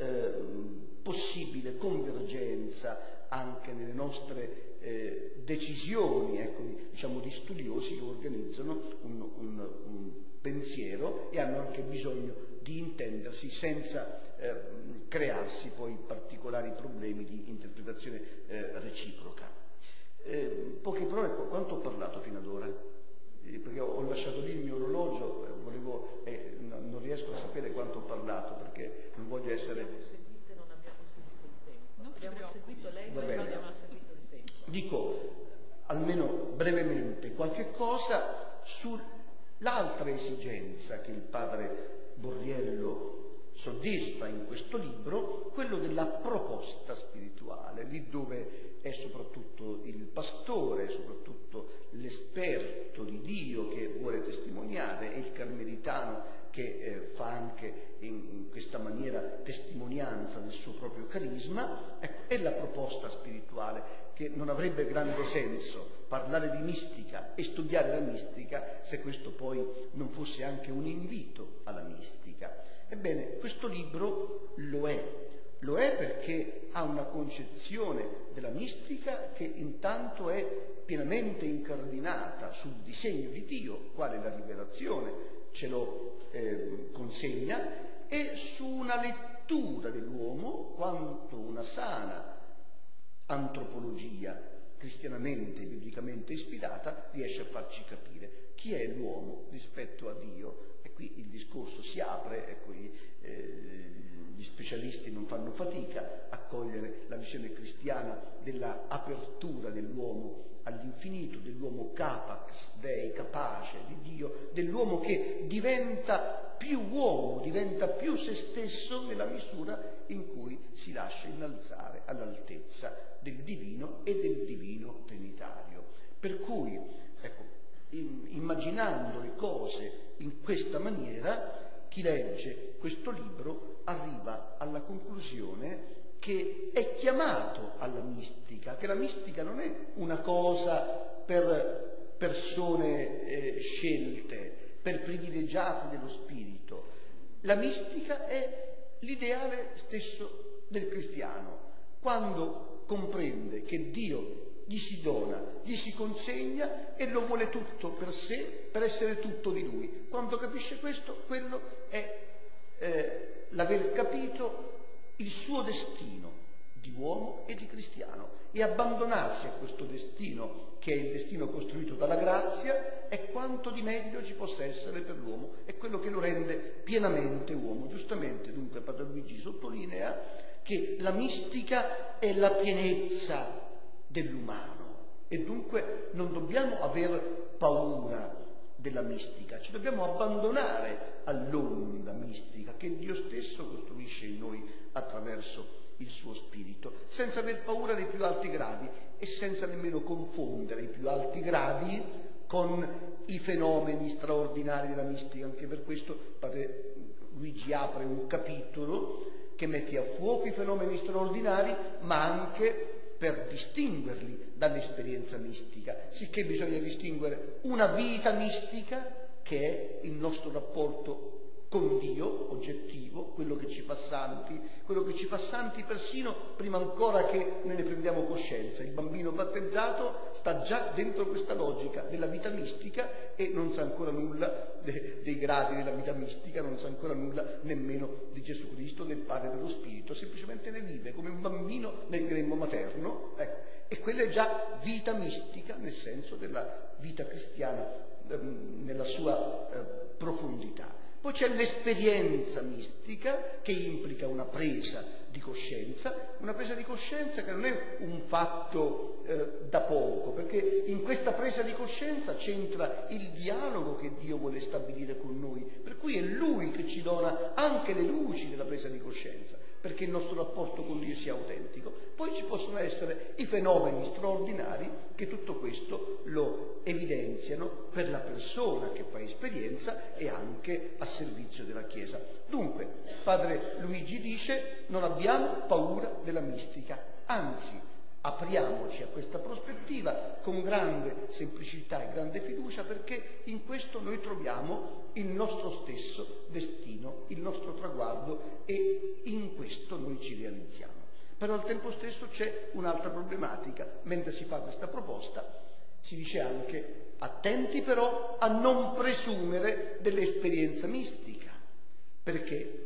possibile convergenza anche nelle nostre decisioni, ecco, diciamo di studiosi che organizzano un pensiero e hanno anche bisogno di intendersi senza crearsi poi particolari problemi di interpretazione reciproca. Poche parole, quanto ho parlato fino ad ora? Perché ho lasciato lì il mio orologio, non riesco a sapere quanto ho parlato, perché non voglio essere... Non abbiamo seguito il tempo. Abbiamo seguito lei, ma non abbiamo seguito il tempo. Dico, almeno brevemente, qualche cosa sull'altra esigenza che il padre Borriello soddisfa in questo libro, quello della proposta spirituale, lì dove è soprattutto il pastore, soprattutto l'esperto di Dio che vuole testimoniare, e il carmelitano che fa anche in questa maniera testimonianza del suo proprio carisma. Ecco, è la proposta spirituale, che non avrebbe grande senso parlare di mistica e studiare la mistica se questo poi non fosse anche un invito alla mistica. Ebbene, questo libro lo è perché ha una concezione della mistica che intanto è pienamente incardinata sul disegno di Dio, quale la rivelazione ce lo consegna, e su una lettura dell'uomo quanto una sana antropologia cristianamente e biblicamente ispirata riesce a farci capire chi è l'uomo rispetto a Dio. E qui il discorso si apre, ecco, gli specialisti non fanno fatica a cogliere la visione cristiana della apertura dell'uomo all'infinito, dell'uomo capax Dei, capace di Dio, dell'uomo che diventa più uomo, diventa più se stesso nella misura in cui si lascia innalzare all'altezza del divino e del divino trinitario. Per cui, ecco, immaginando le cose in questa maniera, chi legge questo libro arriva alla conclusione che è chiamato alla mistica, che la mistica non è una cosa per persone scelte, per privilegiati dello spirito. La mistica è l'ideale stesso del cristiano, quando comprende che Dio gli si dona, gli si consegna e lo vuole tutto per sé, per essere tutto di lui. Quando capisce questo, quello è l'aver capito il suo destino di uomo e di cristiano, e abbandonarsi a questo destino, che è il destino costruito dalla grazia, è quanto di meglio ci possa essere per l'uomo, è quello che lo rende pienamente uomo. Giustamente, dunque, Padre Luigi sottolinea che la mistica è la pienezza dell'umano, e dunque non dobbiamo aver paura della mistica, ci dobbiamo abbandonare all'onda mistica che Dio stesso costruisce in noi attraverso il suo spirito, senza aver paura dei più alti gradi e senza nemmeno confondere i più alti gradi con i fenomeni straordinari della mistica. Anche per questo padre Luigi apre un capitolo che mette a fuoco i fenomeni straordinari, ma anche per distinguerli dall'esperienza mistica, sicché bisogna distinguere una vita mistica, che è il nostro rapporto con Dio, oggettivo, quello che ci fa santi persino prima ancora che ne prendiamo coscienza. Il bambino battezzato sta già dentro questa logica della vita mistica e non sa ancora nulla dei gradi della vita mistica, non sa ancora nulla nemmeno di Gesù Cristo, del Padre e dello Spirito, semplicemente ne vive come un bambino nel grembo materno, ecco. E quella è già vita mistica nel senso della vita cristiana nella sua profondità. Poi c'è l'esperienza mistica che implica una presa di coscienza che non è un fatto da poco, perché in questa presa di coscienza c'entra il dialogo che Dio vuole stabilire con noi, per cui è Lui che ci dona anche le luci della presa di coscienza, perché il nostro rapporto con Dio sia autentico. Poi ci possono essere i fenomeni straordinari che tutto questo lo evidenziano per la persona che fa esperienza e anche a servizio della Chiesa. Dunque, padre Luigi dice: non abbiamo paura della mistica, anzi apriamoci a questa prospettiva con grande semplicità e grande fiducia, perché in questo noi troviamo il nostro stesso destino, il nostro traguardo, e in questo noi ci realizziamo. Però al tempo stesso c'è un'altra problematica. Mentre si fa questa proposta si dice anche: attenti però a non presumere dell'esperienza mistica, perché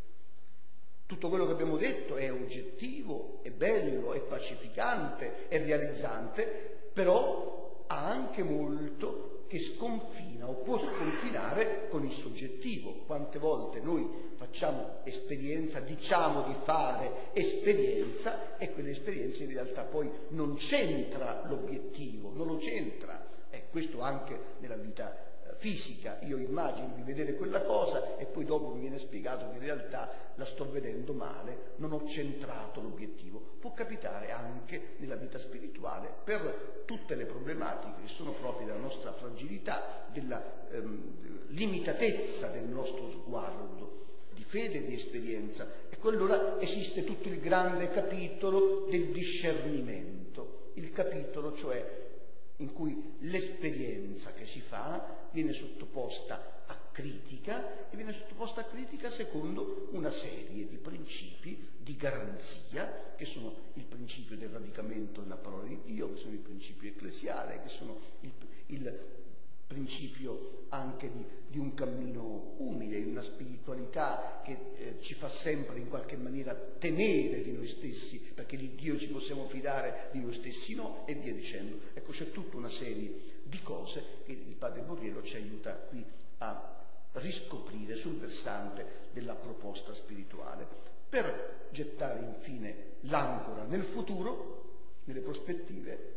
tutto quello che abbiamo detto è oggettivo, è bello, è pacificante, è realizzante, però ha anche molto che sconfina o può sconfinare con il soggettivo. Quante volte noi facciamo esperienza, diciamo di fare esperienza, e quell'esperienza in realtà poi non c'entra l'obiettivo, non lo c'entra. Questo anche nella vita fisica. Io immagino di vedere quella cosa e poi dopo mi viene spiegato che in realtà la sto vedendo male, non ho centrato l'obiettivo. Può capitare anche nella vita spirituale per tutte le problematiche che sono proprie della nostra fragilità, della limitatezza del nostro sguardo di fede e di esperienza. E allora esiste tutto il grande capitolo del discernimento, il capitolo cioè in cui l'esperienza che si fa viene sottoposta a critica, e viene sottoposta a critica secondo una serie di principi di garanzia, che sono il principio del radicamento della parola di Dio, che sono il principio ecclesiale, che sono il principio anche di un cammino umile, di una spiritualità che ci fa sempre in qualche maniera temere di noi stessi, perché di Dio ci possiamo fidare, di noi stessi no, e via dicendo. Ecco, c'è tutta una serie di cose che il padre Borriello ci aiuta qui a riscoprire sul versante della proposta spirituale, per gettare infine l'ancora nel futuro, nelle prospettive,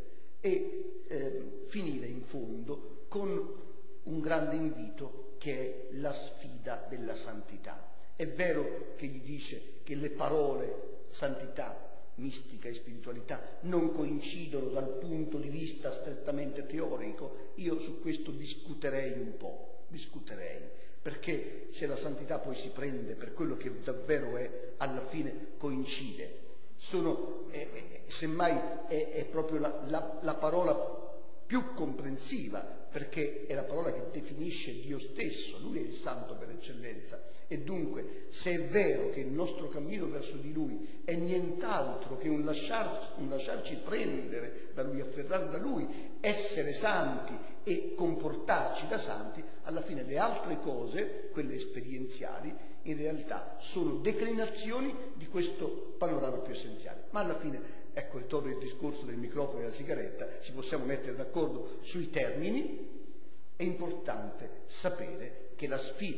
e finire in fondo con un grande invito che è la sfida della santità. È vero che gli dice che le parole santità, mistica e spiritualità non coincidono dal punto di vista strettamente teorico. Io su questo discuterei un po', perché se la santità poi si prende per quello che davvero è, alla fine coincide. Semmai è proprio la parola più comprensiva, perché è la parola che definisce Dio stesso. Lui è il santo per eccellenza, e dunque se è vero che il nostro cammino verso di Lui è nient'altro che un lasciarci prendere da Lui, afferrare da Lui, essere santi e comportarci da santi, alla fine le altre cose, quelle esperienziali, in realtà sono declinazioni di questo panorama più essenziale. Ma alla fine, ecco, ritorno al discorso del microfono e della sigaretta, ci possiamo mettere d'accordo sui termini. È importante sapere che la sfida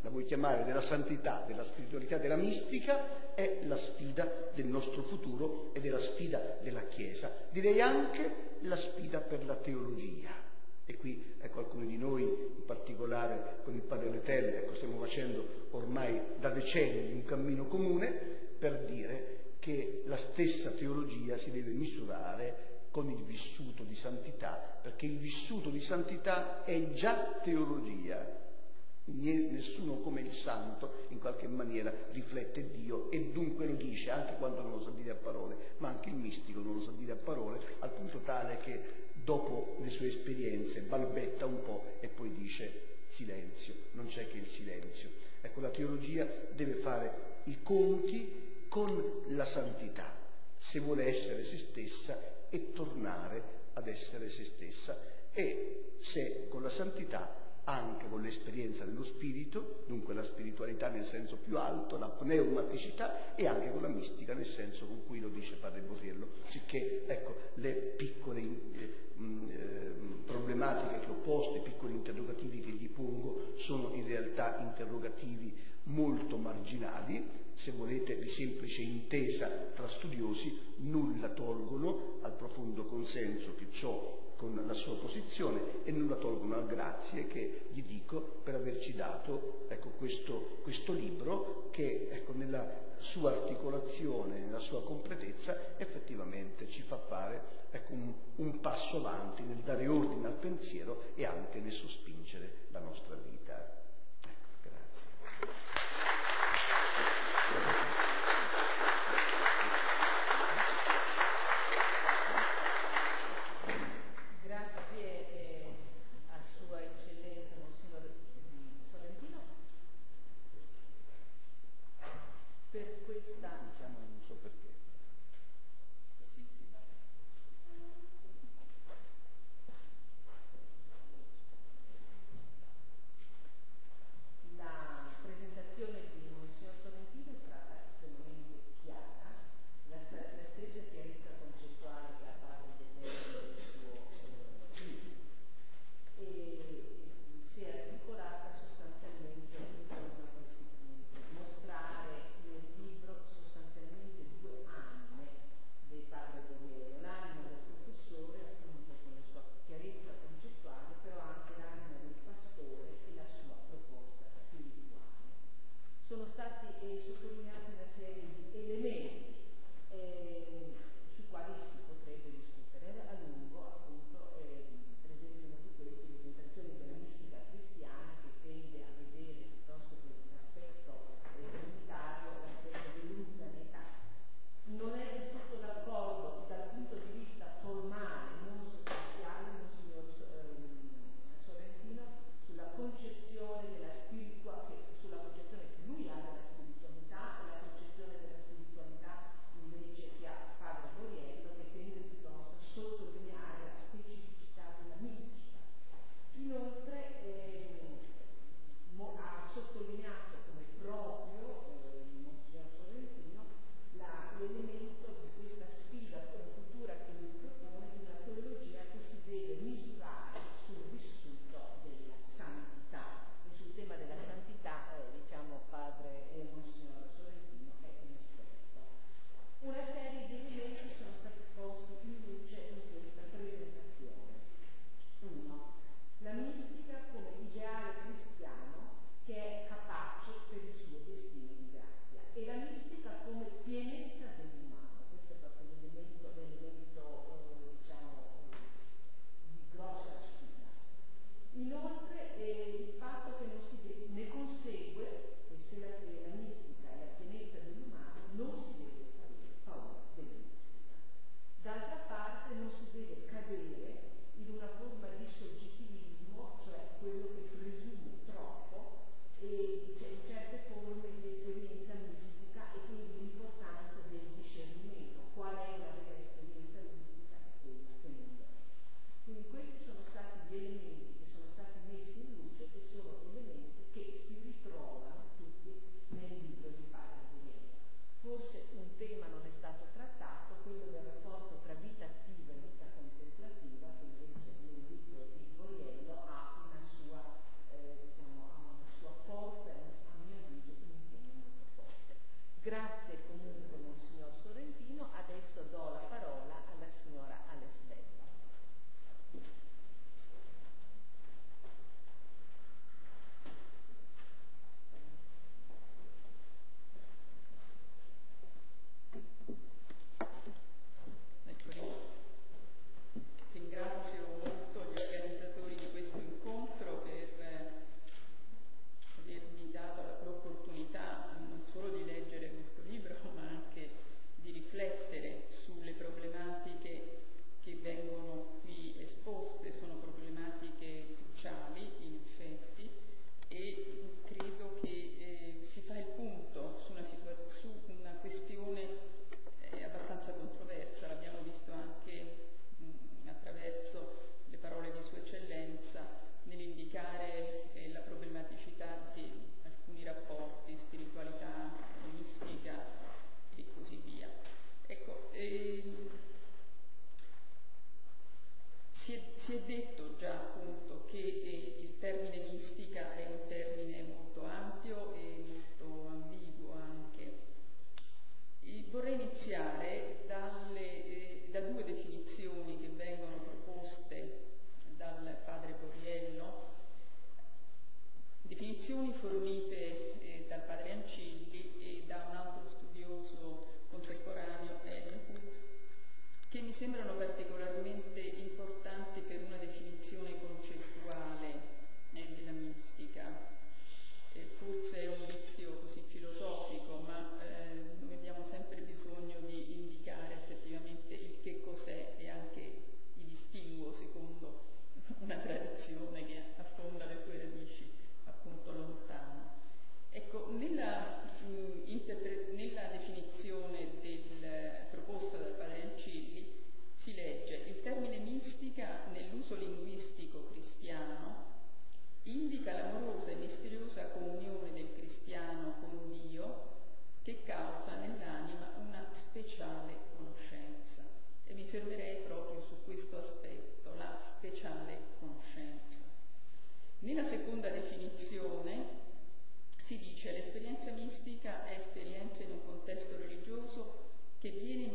la vuoi chiamare della santità, della spiritualità, della mistica, è la sfida del nostro futuro ed è la sfida della Chiesa. Direi anche la sfida per la teologia. E qui alcuni di noi, in particolare con il Padre Letelle, stiamo facendo ormai da decenni un cammino comune per dire che la stessa teologia si deve misurare con il vissuto di santità, perché il vissuto di santità è già teologia. Nessuno come il santo in qualche maniera riflette Dio e dunque lo dice anche quando non lo sa dire a parole, ma anche il mistico non lo sa dire a parole, al punto tale che dopo le sue esperienze balbetta un po' e poi dice silenzio, non c'è che il silenzio. Ecco, la teologia deve fare i conti con la santità, se vuole essere se stessa e tornare ad essere se stessa, e se con la santità anche con l'esperienza dello spirito, dunque la spiritualità nel senso più alto, la pneumaticità, e anche con la mistica nel senso con cui lo dice Padre Borriello, sicché ecco, le piccole problematiche che ho posto, i piccoli interrogativi che gli pongo sono in realtà interrogativi molto marginali, se volete di semplice intesa tra studiosi, nulla tolgono al profondo consenso che ho con la sua posizione e nulla tolgono a grazie che gli dico per averci dato questo libro che nella sua articolazione, nella sua completezza effettivamente ci fa fare un passo avanti nel dare ordine al pensiero e anche nel sospingere la nostra vita. definizioni fornite dal padre Ancilli e da un altro studioso contemporaneo, Ellenwood, che mi sembrano particolarmente importanti per una definizione concettuale della mistica. Forse è un vizio così filosofico, ma noi abbiamo sempre bisogno di indicare effettivamente il che cos'è e anche i distinguo secondo una tradizione che affonda le sue radici appunto lontano. Ecco, nella definizione proposta dal padre Ancilli si legge: il termine mistica nell'uso linguistico cristiano indica l'amorosa e misteriosa comunione del cristiano con Dio che causa nell'anima una speciale conoscenza. E mi fermerei proprio su questo aspetto, la speciale conoscenza. Nella seconda definizione si dice: l'esperienza mistica è esperienza in un contesto religioso che viene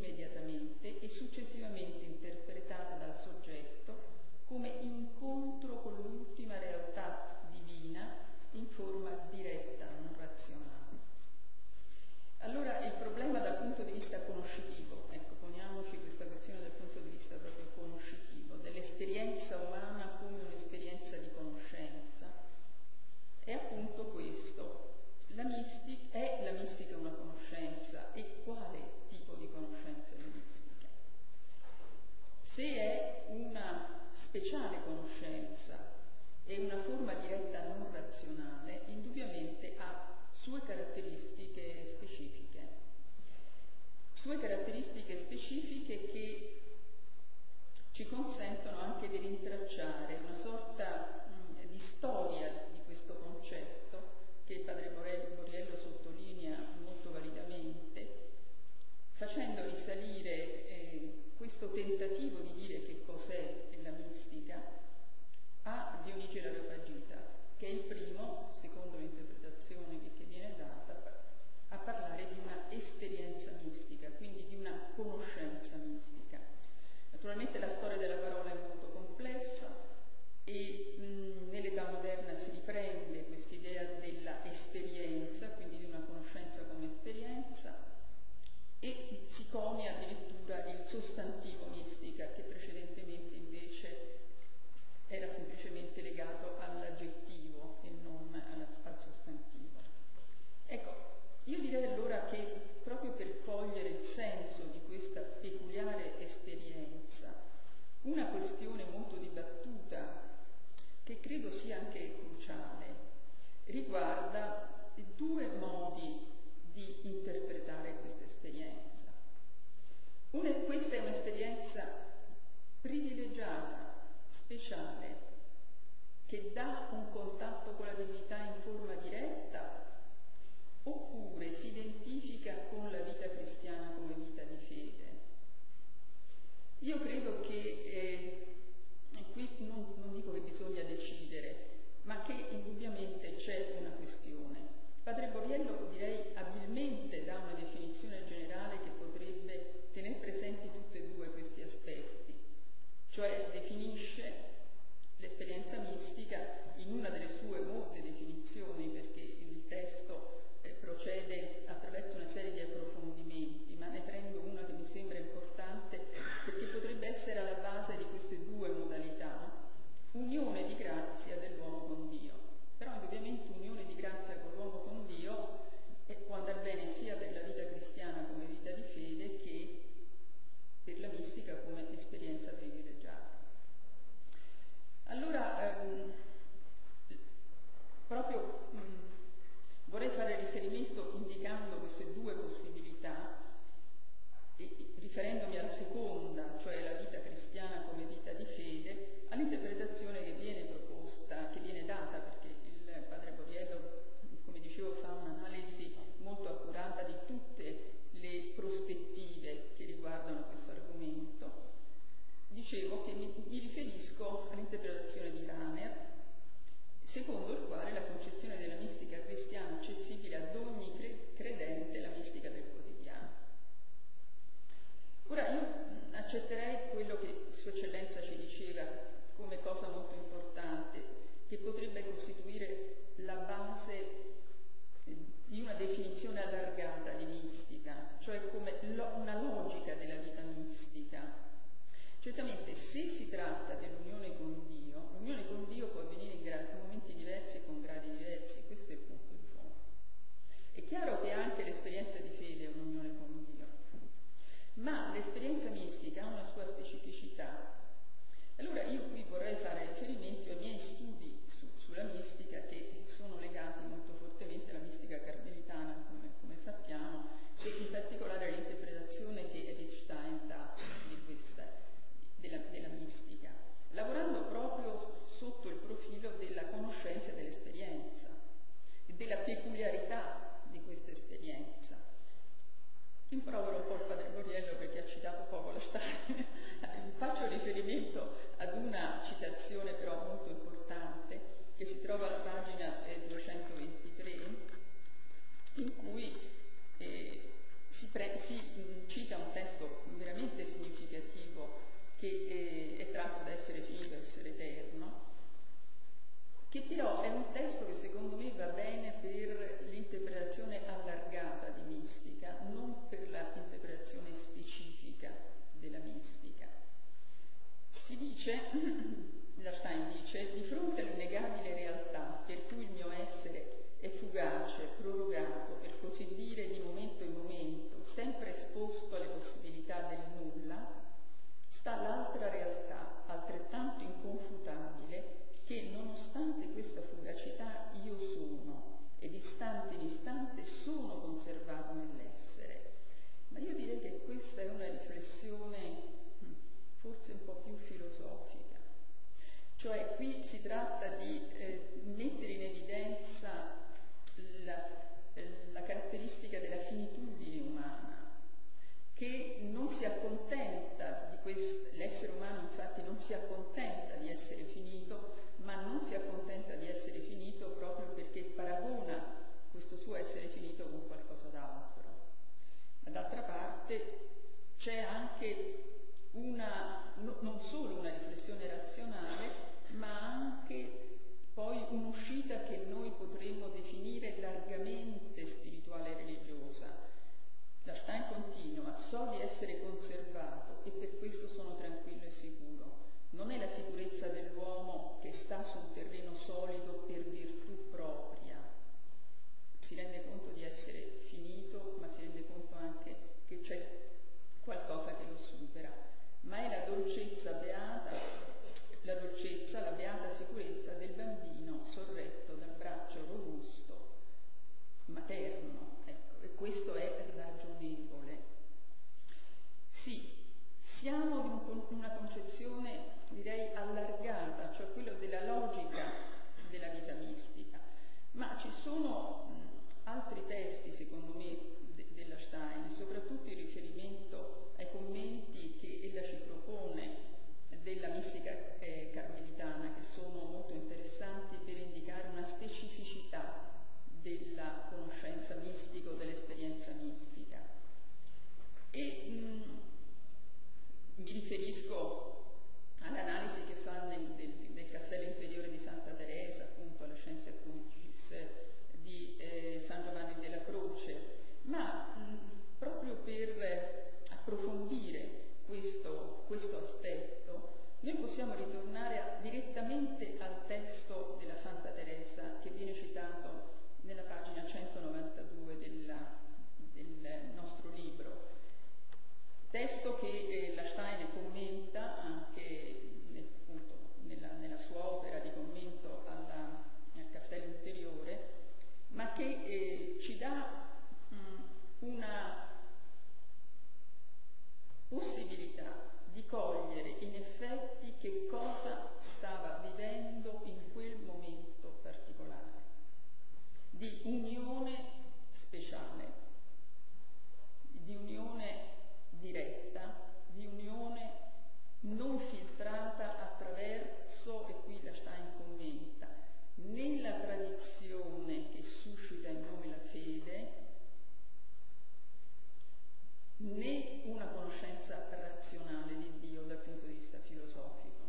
immediatamente e successivamente interpretata dal soggetto come incontro si tratta di mettere in evidenza la caratteristica della finitudine umana, che non si accontenta di l'essere umano infatti non si accontenta di essere finito, ma non si accontenta di essere finito proprio perché paragona questo suo essere finito con qualcosa d'altro. Ma d'altra parte c'è anche non solo una riflessione razionale, ma anche poi un'uscita che noi potremmo definire largamente spirituale e religiosa. La Stein continua: so di essere conservato e per questo sono tranquillo e sicuro. Non è la sicurezza dell'uomo che sta sul terreno solido per virtù propria. Si rende conto di essere finito, ma si rende conto anche che c'è qualcosa che lo supera. Ma è la dolcezza beata, la beata sicurezza del bambino sorretto dal braccio robusto materno, ecco, e questo è ragionevole. Sì, siamo in una concezione, direi, allargata, cioè quello della logica della vita mistica, ma ci sono altri testi, secondo me, della Stein, soprattutto in riferimento ai commenti che ella ci propone della mistica carmelitana, che sono molto interessanti per indicare una specificità della conoscenza mistica o dell'esperienza mistica. E mi riferisco all'analisi che fa del castello interiore di Santa Teresa, appunto alla Scientia Crucis di San Giovanni della Croce, ma proprio per approfondire questo aspetto noi possiamo ritornare direttamente al testo della Santa Teresa che viene citato nella pagina 192 del nostro libro, testo che la Stein commenta anche nella sua opera di commento al castello interiore, ma che ci dà una possibilità di cogliere in effetti che cosa stava vivendo in quel momento particolare, di unione speciale, di unione diretta, di unione non filtrata attraverso, e qui la Stein commenta, né la tradizione che suscita in noi la fede, né una conoscenza razionale di Dio dal punto di vista filosofico.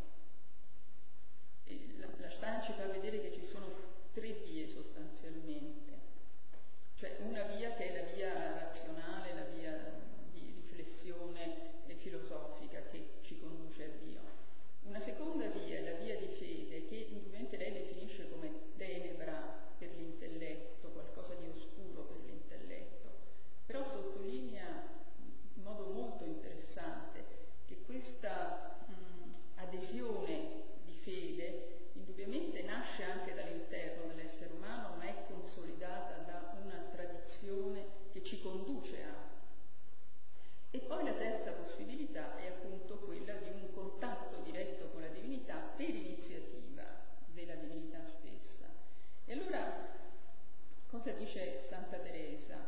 E la Stein ci fa vedere che ci sono tre vie sostanzialmente, cioè una via che è la via razionale, la via di riflessione filosofica che ci conduce a Dio. Una seconda via è la via di fede, che indubbiamente lei definisce come tenebra per l'intelletto, qualcosa di oscuro per l'intelletto, però sottolinea in modo molto interessante che questa adesione di fede indubbiamente nasce anche dall'interno dell'essere umano, ma è consolidata da una tradizione che ci conduce a. E poi la terza possibilità è appunto quella di un contatto diretto con la divinità per iniziativa della divinità stessa. E allora cosa dice Santa Teresa?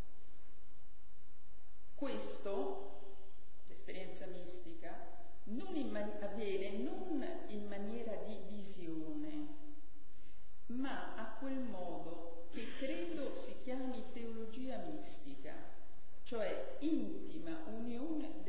Questo, l'esperienza mistica, avviene non in maniera di visione, ma a quel modo che credo si chiami teologia mistica, cioè intima unione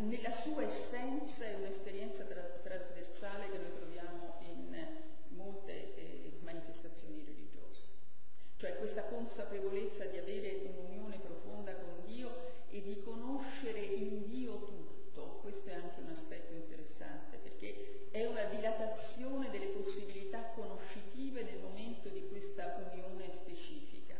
nella sua essenza è un'esperienza trasversale che noi troviamo in molte manifestazioni religiose. Cioè questa consapevolezza di avere un'unione profonda con Dio e di conoscere in Dio tutto. Questo è anche un aspetto interessante, perché è una dilatazione delle possibilità conoscitive nel momento di questa unione specifica.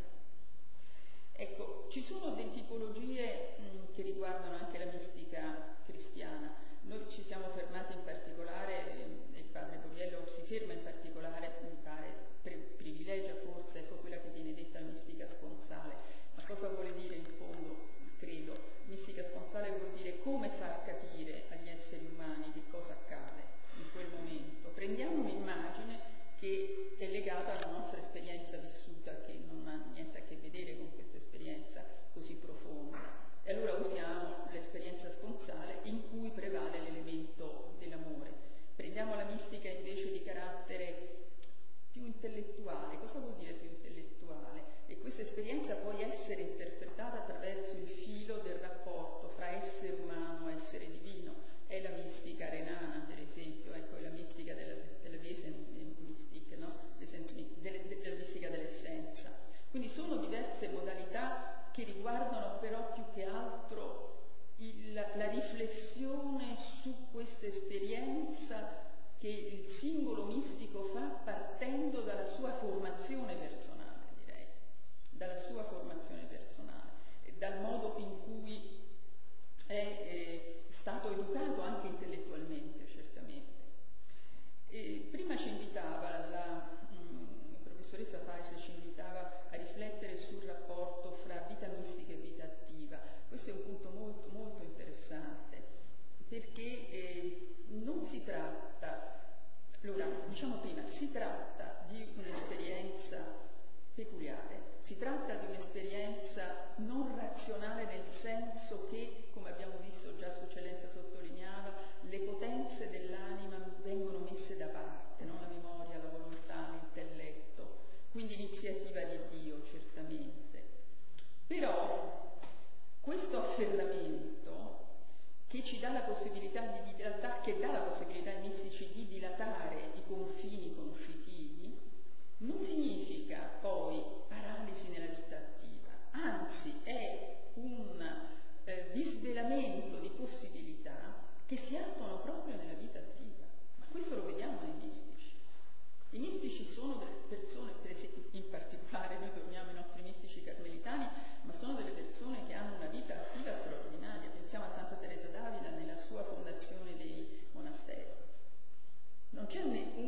Ecco, ci sono delle tipologie che riguardano anche la mistica cristiana. Noi ci siamo fermati in particolare, il padre Borriello si ferma in particolare, mi pare, privilegia forse, ecco, quella che viene detta mistica sponsale. Ma cosa vuole dire in fondo? Credo, mistica sponsale vuol dire come far capire agli esseri umani che cosa accade in quel momento. Prendiamo un'immagine che è legata alla nostra esperienza vissuta, che non ha niente a che vedere con questa esperienza così profonda. E allora usiamo l'esperienza sponsale in cui prevale l'elemento dell'amore. Prendiamo la mistica invece di carattere più intellettuale. Cosa vuol dire più intellettuale? E questa esperienza può essere interpretata attraverso il filo del rapporto fra essere umano e essere divino. È la mistica renana, per esempio, ecco, è la mistica della Wesensmystik, no? Della mistica dell'essenza. Quindi sono diverse modalità che riguardano però più che altro la riflessione su questa esperienza che il singolo mistico fa partendo dalla sua formazione personale, direi, dalla sua formazione personale, dal modo in cui è stato educato anche intellettualmente, certamente. Prima ci invitava, la professoressa Fais ci invitava a riflettere sul rapporto fra vita mistica e vita attiva. Questo è un punto molto, molto interessante, perché non si tratta, allora, diciamo prima, si tratta di un'esperienza peculiare, si tratta di un'esperienza non razionale nel senso che, come abbiamo visto già Sua Eccellenza sottolineava, le potenze dell'anima vengono messe da parte, no? La memoria, la volontà, l'intelletto, quindi l'iniziativa di Dio, certamente. Però questo afferramento che ci dà la possibilità di dilatare, che dà la possibilità ai mistici di dilatare i confini conoscitivi, non significa poi paralisi nella vita attiva, anzi è un disvelamento di possibilità che si attuano proprio nella vita attiva. Ma questo lo vediamo nei mistici. I mistici sono delle persone, per esempio, in particolare noi torniamo ai nostri mistici carmelitani, ma sono delle persone che hanno una vita attiva straordinaria. Pensiamo a Santa Teresa d'Avila nella sua fondazione dei monasteri. Non c'è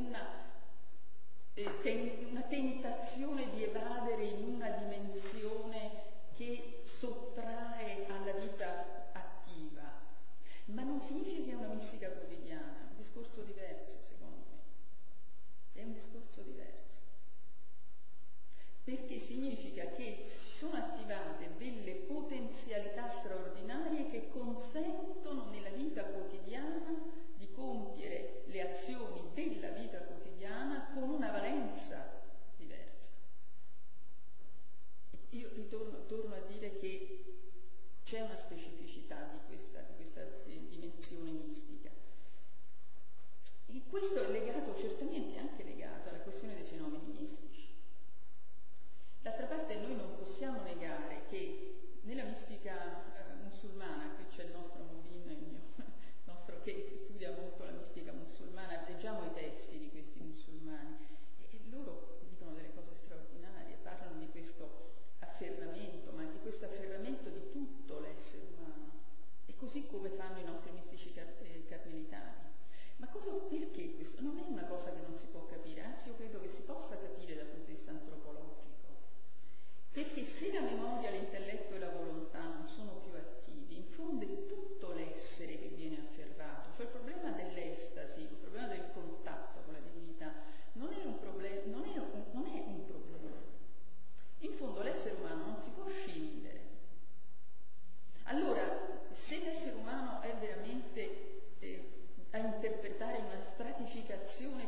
una tentazione di evadere in una dimensione che sottrae alla vita attiva, ma non significa che è una mistica quotidiana, è un discorso diverso secondo me, è un discorso diverso, perché significa che si sono attivate delle potenzialità straordinarie che consentono nella vita quotidiana di compiere le azioni della vita quotidiana con una valenza diversa. Io torno a dire che c'è una specificità di questa dimensione mistica. E questo è legato, certamente anche legato alla questione dei fenomeni mistici. D'altra parte noi non possiamo negare che nella mistica musulmana, qui c'è il nostro Moulin, che studia molto la mistica musulmana, leggiamo i testi di questi musulmani e loro dicono delle cose straordinarie, parlano di questo afferramento, ma di questo afferramento di tutto l'essere umano, e così come fanno i nostri mistici carmelitani. Ma perché questo? Non è una cosa che non si può capire, anzi io credo che si possa capire dal punto di vista antropologico, perché se la memoria, l'intelletto e la volontà non sono più attivi, in fondo è tutto l'essere che viene afferrato, cioè il problema dell'estasi, il problema del contatto con la divinità non è un problema. In fondo l'essere umano non si può scindere. Allora, se l'essere umano è veramente a interpretare una stratificazione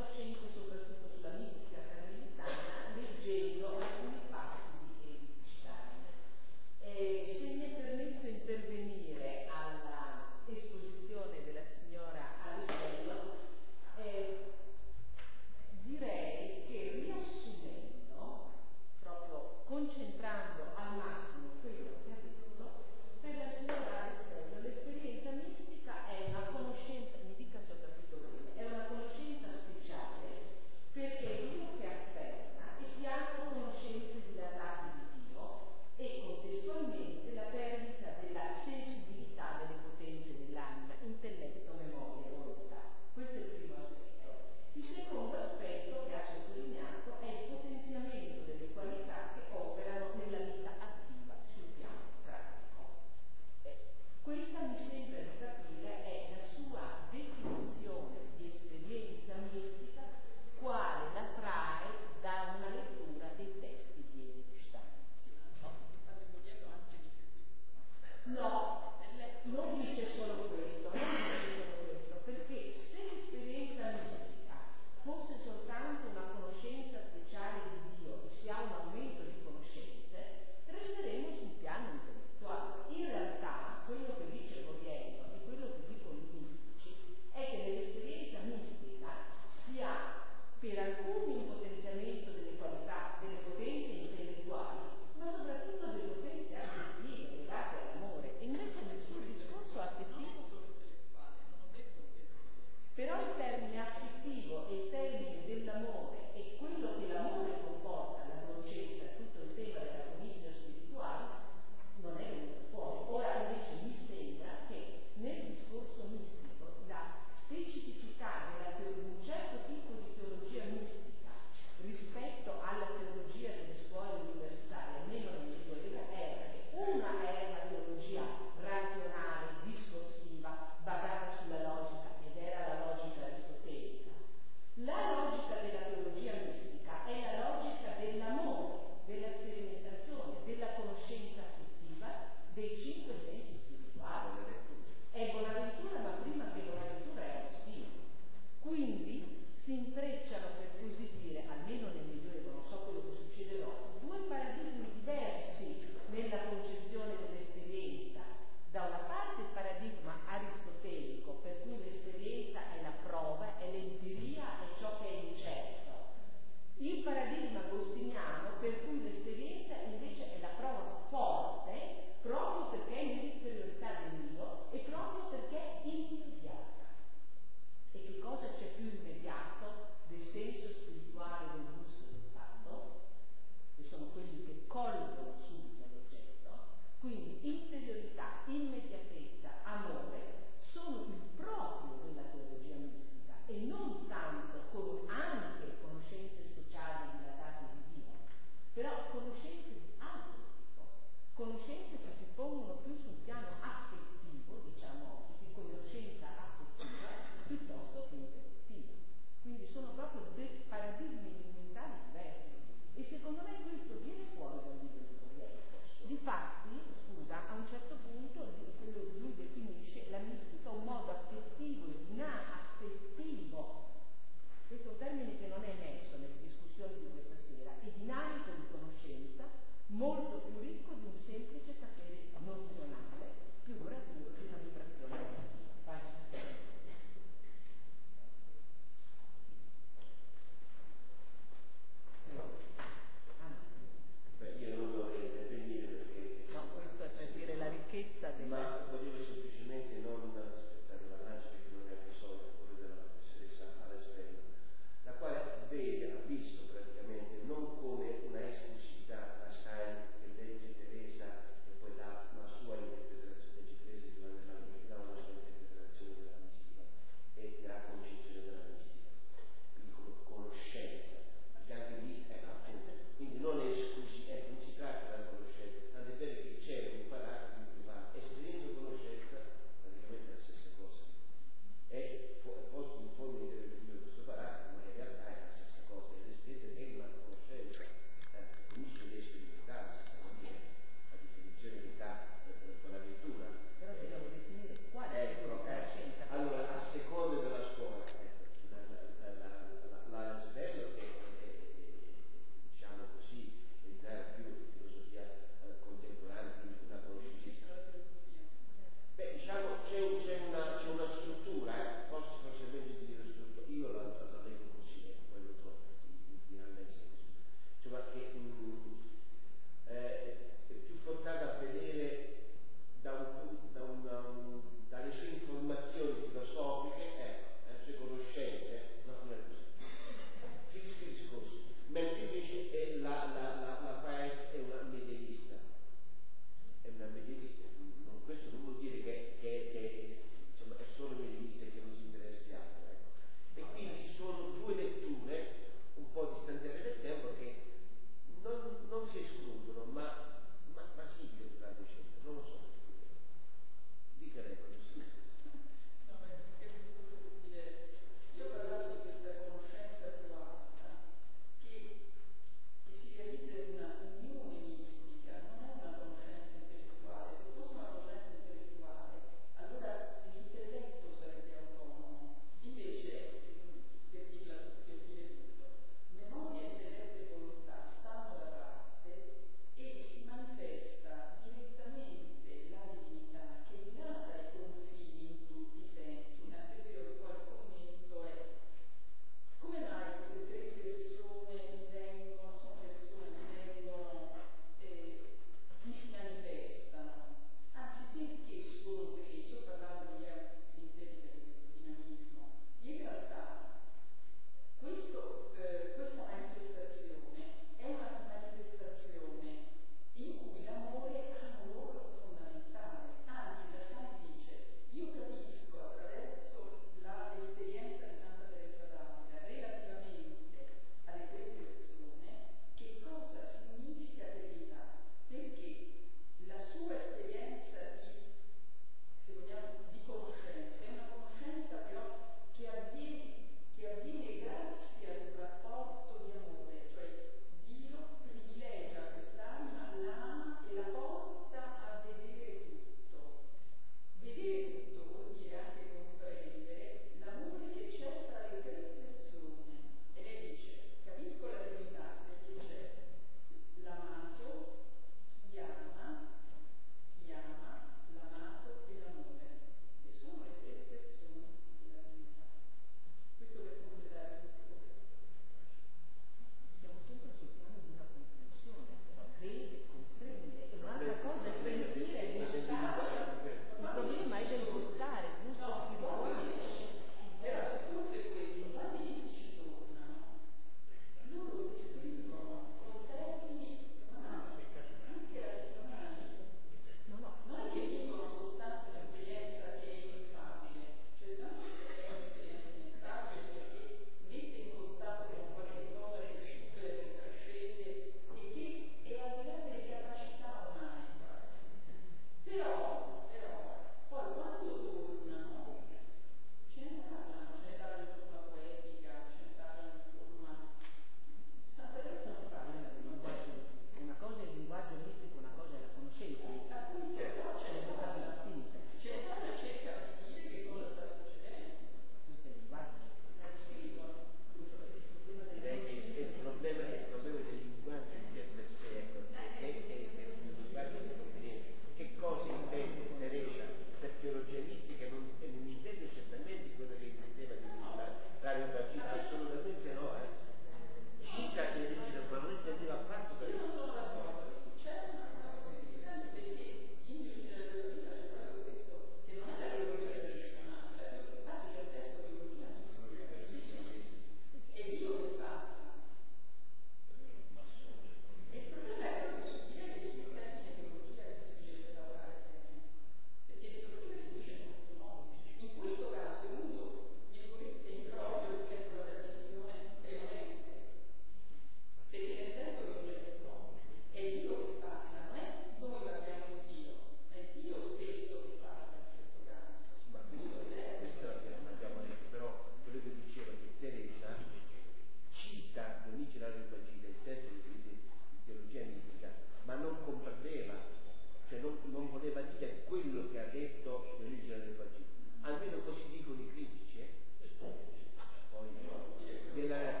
del